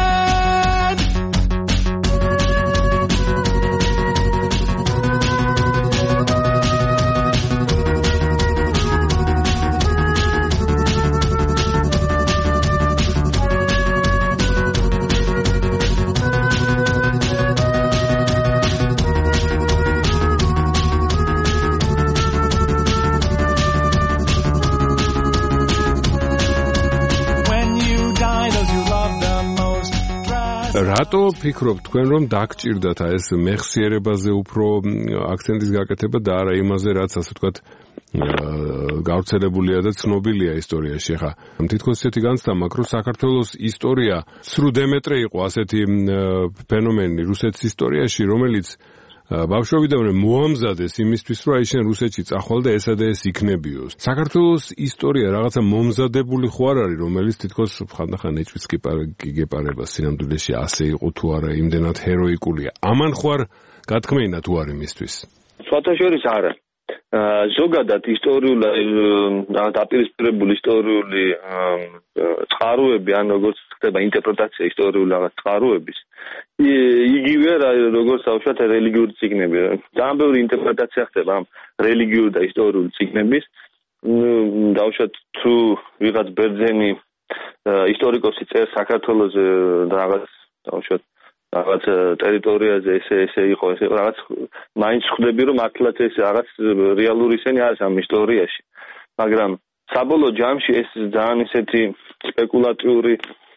რატო ფიქრობთ თქვენ რომ დაგჭირდათ ეს მეხსიერებაზე უფრო აქცენტის გაკეთება და არა იმაზე რაც ასე ვთქვათ გავრცელებულია და ცნობილია ისტორიაში ხა თითქოს ესეთი განცდა მაქვს რომ საქართველოს ისტორია სრუ დემეტრე იყო ასეთი ფენომენი რუსეთის ისტორიაში რომელიც ბავშვობიდანვე მოამზადეს იმისთვის რომ აი შენ რუსეთში წახვალ და ესა და ეს იქნებიოს საქართველოს ისტორია რაღაცა მომზადებული ხო არ არის რომელიც თითქოს ხანდახან ეჭვიც გიგეპარება სინამდვილეში ასე იყო თუ არა იმდენად ჰეროიკულია ამან ხო არ გათქმეინა თუ არის მისთვის სხვათა შორის არა ზოგადად ისტორიული დაპირისპირებული ისტორიული წყაროები ან როგორც ხდება ინტერპრეტაცია ისტორიული რაღაც წყაროების იგივე როგორც თავშოთ რელიგიური წიგნები ძალიან ბევრი ინტერპრეტაცია ხდება ამ რელიგიური და ისტორიული წიგნების თავშოთ თუ ვიღაც ბერძენი ისტორიკოსი წერს საქართველოს რაღაც თავშოთ რაღაც ტერიტორიაზე ესე ესე იყო ესე რაღაც მაინც ხვდები რომ მართლაც ეს რაღაც რეალური ისენი არის ამ ისტორიაში მაგრამ საბოლოო ჯამში ეს ძალიან ისეთი სპეკულატიური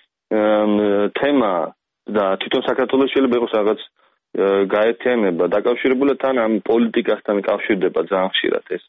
თემა და თვითონ საქართველოს შეიძლება იყოს რაღაც გაერთიანება დაკავშირებული თან ამ პოლიტიკასთან კავშირდება ძალიან ხშირად ეს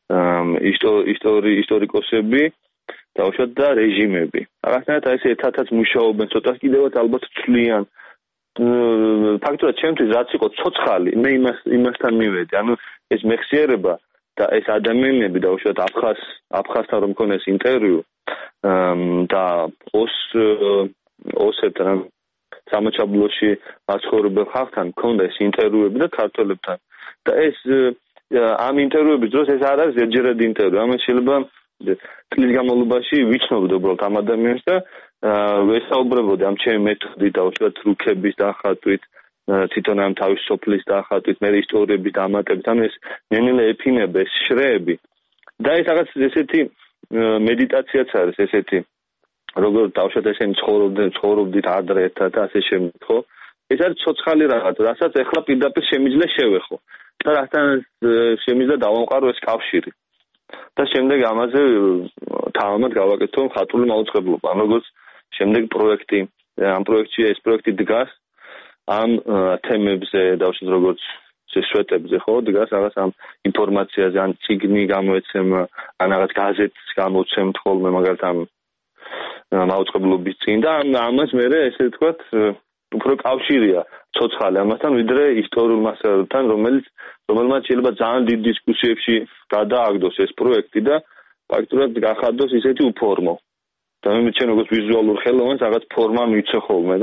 ისტორი ისტორიკოსები თავშოთ და რეჟიმები რაღაცნაირად ეს ერთადაც მუშაობენ ცოტა კიდევაც ალბათ ცვლიან ფაქტობრივად ჩემთვის რაც იყო ცოცხალი მე იმას იმასთან მივედი ანუ ეს მეხსიერება და ეს ადამიანები და უშუალოდ აფხაზ აფხაზთან რომ მქონეს ინტერვიუ და ოს ოსებთან სამოჩაბლოში მაცხოვრებელ ხალხთან მქონდა ეს ინტერვიუები და ქართველებთან და ეს ამ ინტერვიუების დროს ეს არ არის ერთჯერადი ინტერვიუ ამას შეიძლება წლის განმავლობაში ვიცნობდი უბრალოდ ამ ადამიანს და ვესაუბრებოდი ამ ჩემი მეთოდით და უშუალოდ რუკების დახატვით თვითონ ამ თავის სოფლის დახატვით მე ისტორიების დამატებით ანუ ეს ნენელა ეფინება ეს შრეები და ეს რაღაც ესეთი მედიტაციაც არის ესეთი როგორც თავშოთ ესენი ცხოვრობდნენ ცხოვრობდით ადრე ერთად და ასე შემდეგ ხო ეს არის ცოცხალი რაღაც რასაც ეხლა პირდაპირ შემიძლია შევეხო და რასთან შემიძლია დავამყარო ეს კავშირი და შემდეგ ამაზე თავად გავაკეთო მხატვრული მაუწყებლობა ანუ როგორც შემდეგ პროექტი ამ პროექტში ეს პროექტი დგას ამ თემებზე და უშუალოდ როგორც შეშვეტებზე ხო დგას რაღაც ამ ინფორმაციაზე ან ციგნი გამოეცემ ან რაღაც გაზეთს გამოვცემთ ხოლმე მაგალითად ამ მაუწყებლობის წინ და ამას მე ესე ვთქვათ უფრო კავშირია ცოცხალი ამასთან ვიდრე ისტორიულ მასალებთან რომელიც რომელმაც შეიძლება ძალიან დიდ დისკუსიებში გადააგდოს ეს პროექტი და ფაქტურად გახადოს ისეთი უფორმო და მე მეთქენ როგორც ვიზუალურ ხელოვნებას რაღაც ფორმა მიცე ხოლმე და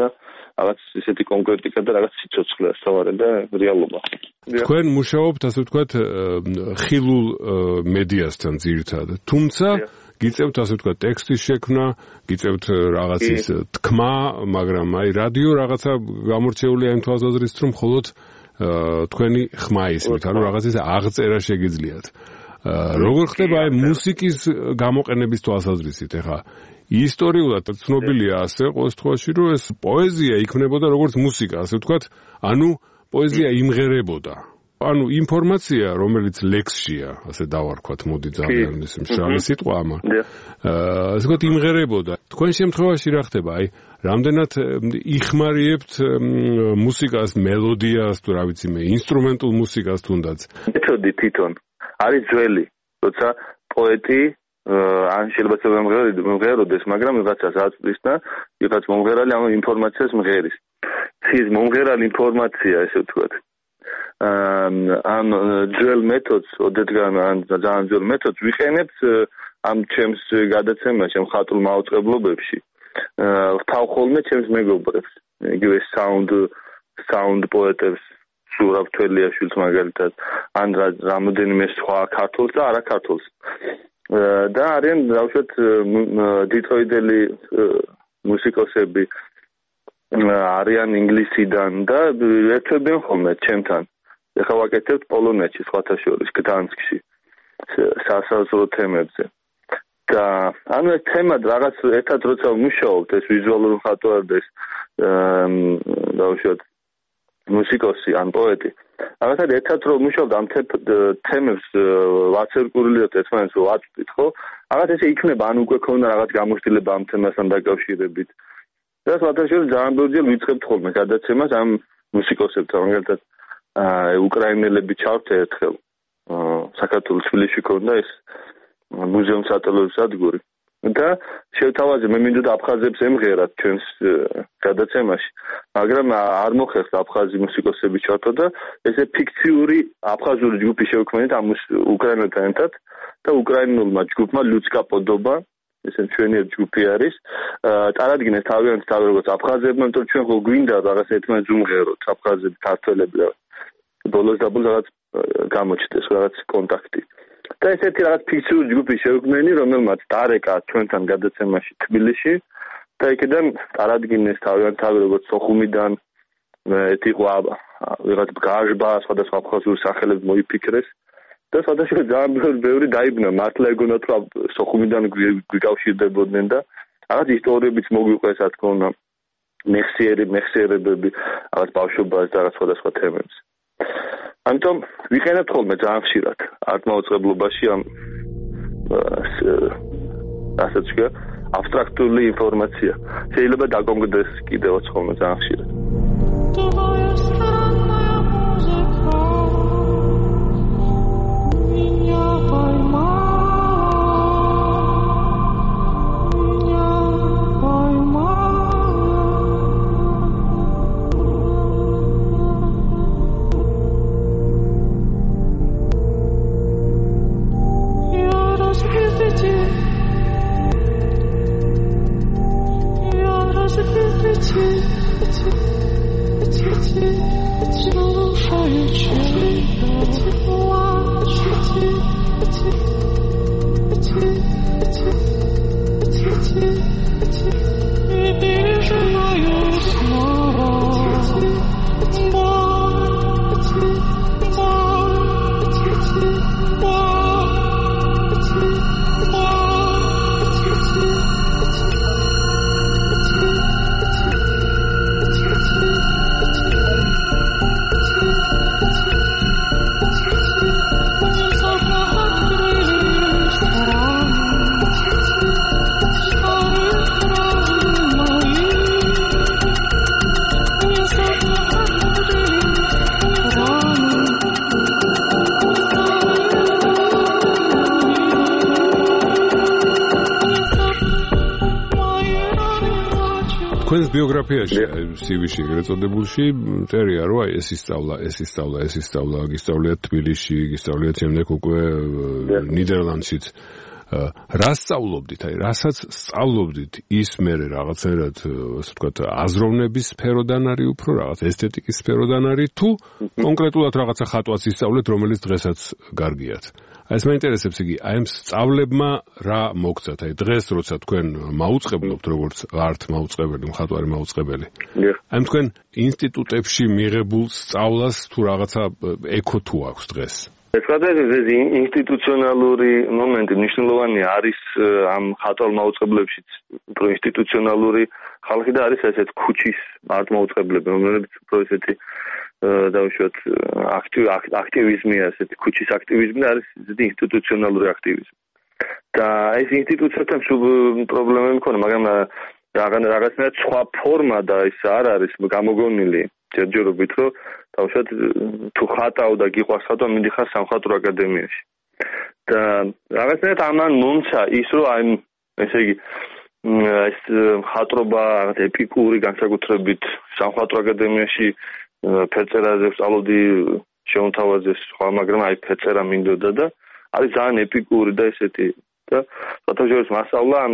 რაღაც ისეთი კონკრეტიკა და რაღაც სიცოცხლე ასთავარი და რეალობა. თქვენ მუშაობთ, ასე ვთქვათ, ხილულ მედიასთან ძირითადად. თუმცა გიწევთ, ასე ვთქვათ, ტექსტის შექმნა, გიწევთ რაღაცის თქმა, მაგრამ აი რადიო რაღაცა გამორჩეულია იმ თვალსაზრისით, რომ მხოლოდ თქვენი ხმა ისმით, ანუ რაღაცის აღწერა შეგიძლიათ. როგორ ხდება აი მუსიკის გამოყენების თვალსაზრისით? ეხლა ისტორიულად ცნობილია ასე ყოველ შემთხვევაში, რომ ეს პოეზია იქმნებოდა როგორც მუსიკა, ასე ვთქვათ, ანუ პოეზია იმღერებოდა. ანუ ინფორმაცია, რომელიც ლექსშია, ასე დავარქვათ, მოდი ძალიან ის მშრალი სიტყვა ამა. აა ასე ვთქვათ, იმღერებოდა. თქვენ შემთხვევაში რა ხდება? აი, რამდენად იხმარიებთ მუსიკას, მელოდიას, თუ რა ვიცი მე, ინსტრუმენტულ მუსიკას თუნდაც? მეთოდი თვითონ არის ძველი, როცა პოეტი ან შეიძლება მომღეროდეს, მაგრამ ვიღაცას აწვდის და ვიღაც მომღერალი ამ ინფორმაციას მღერის. ის მომღერალი ინფორმაცია, ესე ვთქვათ, ამ ძველ მეთოდს, ოდესგან ან ძალიან ძველ მეთოდს ვიყენებთ ამ ჩემს გადაცემაში, ამ ხატულ მაუწყებლობებში. ვთავ ხოლმე ჩემს მეგობრებს, იგივე საუნდ საუნდ პოეტებს, სურაბ თველიაშვილს მაგალითად, ან რამოდენიმე სხვა ქართულს და არა ქართულს. და არიან დავუშვათ დიტროიდელი მუსიკოსები, არიან ინგლისიდან და ერთვებიან ხოლმე ჩემთან. ეხლა ვაკეთებთ პოლონეთში, სხვათა შორის, გდანსკში, სასაზღვრო თემებზე. და ანუ ეს თემა რაღაც ერთად როცა ვმუშაობთ, ეს ვიზუალური მხატვარი და ეს დავუშვათ მუსიკოსი ან პოეტი. რაღაცა ერთად რომ ვმუშაობთ ამ თემებს ვაცერკულიოთ ერთმანეთს ვაწვდით, ხო? რაღაც ესე იქნება, ან უკვე ქონდა რაღაც გამოცდილება ამ თემასთან დაკავშირებით. და სხვათა შორის ძალიან ბევრჯერ ვიწყებთ ხოლმე გადაცემას ამ მუსიკოსებთან, მაგალითად უკრაინელები ჩავთ ერთხელ საქართველოს თბილისში ქონდა ეს მუზეუმ სატელევიზიო სადგური და შევთავაზე მე მინდოდა აფხაზებს ემღერათ ჩვენს გადაცემაში, მაგრამ არ მოხერხდა აფხაზი მუსიკოსები ჩავთო და ესე ფიქციური აფხაზური ჯგუფი შევქმნით ამ უკრაინელთან ერთად და უკრაინულმა ჯგუფმა ლუცკა პოდობა, ესე ჩვენი ჯგუფი არის, წარადგინეს თავიანთ თავი როგორც აფხაზებმა, იმიტომ ჩვენ ხო გვინდა რაღაც ერთმანეთს უმღეროთ აფხაზები, ქართველები და ბოლოს და ბოლოს რაღაც გამოჩნდეს რაღაც კონტაქტი. და ესეთი რაღაც ფიქციური ჯგუფი შევქმნენი, რომელმაც დარეკა ჩვენთან გადაცემაში თბილისში და იქიდან წარადგინეს თავიანთ თავი როგორც სოხუმიდან, ერთი იყო ვიღაც ბგაჟბა, სხვადასხვა აფხაზური სახელებს მოიფიქრეს და სხვადასხვა ძალიან ბევრი დაიბნა, მართლა ეგონათ რომ სოხუმიდან გვიკავშირდებოდნენ და რაღაც ისტორიებიც მოგვიყვეს, რა თქმა უნდა, მეხსიერი მეხსიერებები რაღაც ბავშვობას და რაღაც სხვადასხვა თემებს. ამიტომ ვიყენებთ ხოლმე ძალიან ხშირად არტ მაუწყებლობაში ამ ასეთ აბსტრაქტული ინფორმაცია. შეიძლება დაკონკრეტდეს კიდევაც ხოლმე ძალიან ხშირად. თქვენს ბიოგრაფიაში, სი ვი-ში ეგრეთ წოდებულში წერია, რომ აი ეს ისწავლა, ეს ისწავლა, ეს ისწავლა, გისწავლიათ თბილისში, გისწავლიათ შემდეგ უკვე ნიდერლანდშიც. რას სწავლობდით, აი, რასაც სწავლობდით, ის მე რაღაცერად, ასე ვთქვათ, აზროვნების სფეროდან არის უფრო, რაღაც ესთეტიკის სფეროდან არის, თუ კონკრეტულად რაღაცა ხატვაც ისწავლეთ, რომელიც დღესაც გარგიათ. აი, ეს მაინტერესებს იგი, აი, ამ სწავლებმა რა მოგცათ, აი, დღეს როცა თქვენ მაუწყებლობთ, როგორც ართ მაუწყებელი, მხატვარი მაუწყებელი. აი, თქვენ ინსტიტუტებში მიღებულ სწავლას თუ რაღაცა ეკო თუ აქვს დღეს? ეს გადაიღეს ინსტიტუციონალური მომენტი მნიშვნელოვანი არის ამ ხატვალ მაუწყებლებშიც უფრო ინსტიტუციონალური ხალხი და არის ესეთ ქუჩის მართლმაუწყებლები, რომლებიც უფრო ესეთი დავუშვათ აქტივიზმია, ესეთი ქუჩის აქტივიზმი და არის ესეთი ინსტიტუციონალური აქტივიზმი. და ეს ინსტიტუციათან სულ პრობლემები მქონდა, მაგრამ რაღაცნაირად სხვა ფორმა და ის არ არის გამოგონილი ჯერჯერობით, რომ დავუშვათ თუ ხატავ და გიყვარს ხატვა, მიდიხარ სამხატვრო აკადემიაში. და რაღაცნაირად ამან მომცა ის, რომ აი ესე იგი ეს ხატრობა რაღაც ეპიკური განსაკუთრებით სამხატვრო აკადემიაში ფერწერაზე ვსწავლობდი შემოთავაზეს სხვა, მაგრამ აი ფერწერა მინდოდა და არის ძალიან ეპიკური და ესეთი და სათავშორის მასწავლა ამ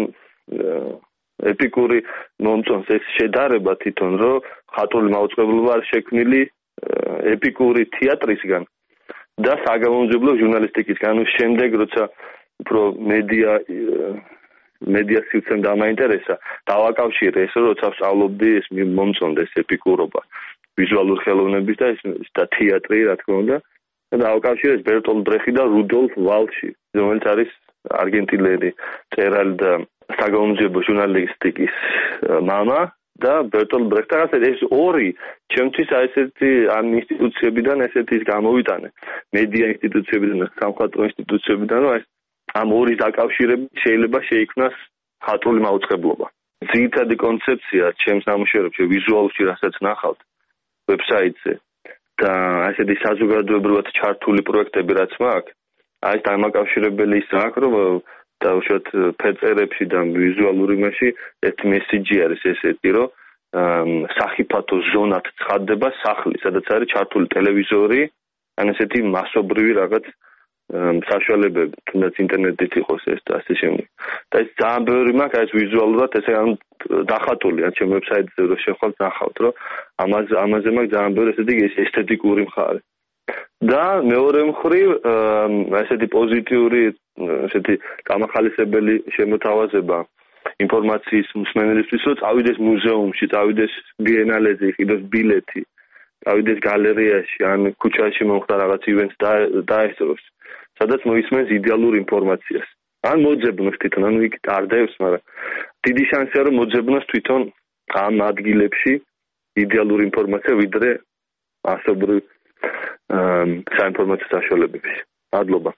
ეპიკური მომწონს ეს შედარება თვითონ, რომ ხატული მაუწყებლობა არის შექმნილი ეპიკური თეატრისგან და საგამომძიებლო ჟურნალისტიკისგან. ანუ შემდეგ როცა უფრო მედია მედია სივრცემ დამაინტერესა, დავაკავშირე ეს, როცა ვსწავლობდი, ეს მომწონდა ეს ეპიკურობა ვიზუალური ხელოვნების და ეს და თეატრი, რა თქმა უნდა. და დავაკავშირე ეს ბერტოლ ბრეხი და რუდოლფ ვალში, რომელიც არის არგენტინელი მწერალი და საგამომძიებლო ჟურნალისტიკის მამა და ბერტოლ ბრეხტი. ეს ორი ჩემთვის ესეთი ამ ინსტიტუციებიდან ესეთი გამოვიტანე, მედია ინსტიტუციებიდან და სამხატვრო ინსტიტუციებიდან, რომ ეს ამ ორი დაკავშირებით შეიძლება შეიქმნას ხატული მაუწყებლობა. ძირითადი კონცეფცია ჩემს ნამუშევრებში ვიზუალში, რასაც ნახავთ ვებსაიტზე და ესეთი საზოგადოებრივად ჩართული პროექტები რაც მაქვს, აი დამაკავშირებელი ის აქვს, რომ დავუშვათ ფერწერებში და ვიზუალური მასში ერთ მესიჯი არის ესეთი, რომ სახიფათო ზონად ცხადდება სახლი, სადაც არის ჩართული ტელევიზორი, ან ესეთი მასობრივი რაღაც საშუალებები, თუნდაც ინტერნეტით იყოს ეს და ასე შემდეგ. და ეს ძალიან ბევრი მაქვს, ეს ვიზუალურად ესე ან დახატული, ან ჩემ ვებსაიტზე რო შეხვალთ ნახავთ, რომ ამაზე ამაზე მაქვს ძალიან ბევრი ესეთი ესთეტიკური მხარე. და მეორე მხრივ ესეთი პოზიტიური, ესეთი გამახალისებელი შემოთავაზება ინფორმაციის მსმენელისთვის, რომ წავიდეს მუზეუმში, წავიდეს ბიენალეზე, იყიდოს ბილეთი, წავიდეს გალერეაში, ან ქუჩაში მომხდა რაღაც ივენტს დაესწროს, სადაც მოისმენს იდეალურ ინფორმაციას. ან მოძებნოს თვითონ, ანუ იქ დარდევს, მაგრამ დიდი შანსია, რომ მოძებნოს თვითონ ამ ადგილებში იდეალური ინფორმაცია, ვიდრე ასობრივ საინფორმაციო საშუალებებში. მადლობა.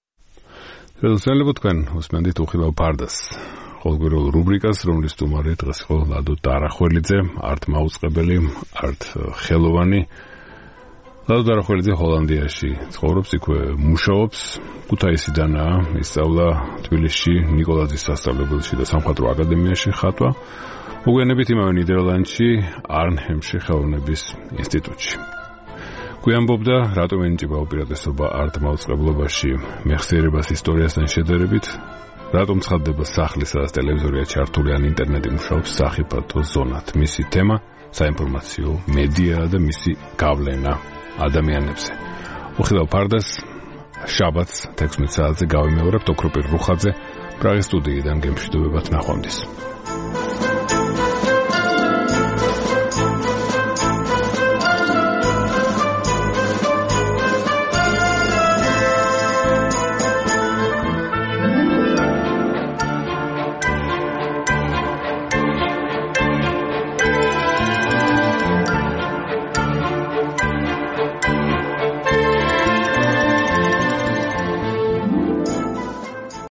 შეიძლება თქვენ უსმენთ უხილავ ფარდას ყოველგვარულ რუბრიკას, რომლის სტუმარი დღეს იყო ლადო დარახველიძე, არტ მაუწყებელი, არტ ხელოვანი. ლადო დარახველიძე ჰოლანდიაში ცხოვრობს, იქვე მუშაობს, ქუთაისიდანაა, ისწავლა თბილისში ნიკოლაძის სასწავლებელში და სამხატვრო აკადემიაში ხატვა. მოგვიანებით იმავე ნიდერლანდში არნჰემში ხელოვნების ინსტიტუტში. გვიამბობდა, რატომ ენიჭება უპირატესობა არტ მაუწყებლობაში მეხსიერებას ისტორიასთან შედარებით, რატომ ცხადდება სახლი, სადაც ტელევიზორია ჩართული ან ინტერნეტი მუშაობს სახიფათო ზონად. მისი თემა საინფორმაციო მედია და მისი გავლენა ადამიანებზე. უხილავ ფარდას შაბათს თექვსმეტ საათზე გავიმეორებთ ოქროპირ რუხაძე პრაღის სტუდიიდან გემშვიდობებად ნახვამდის.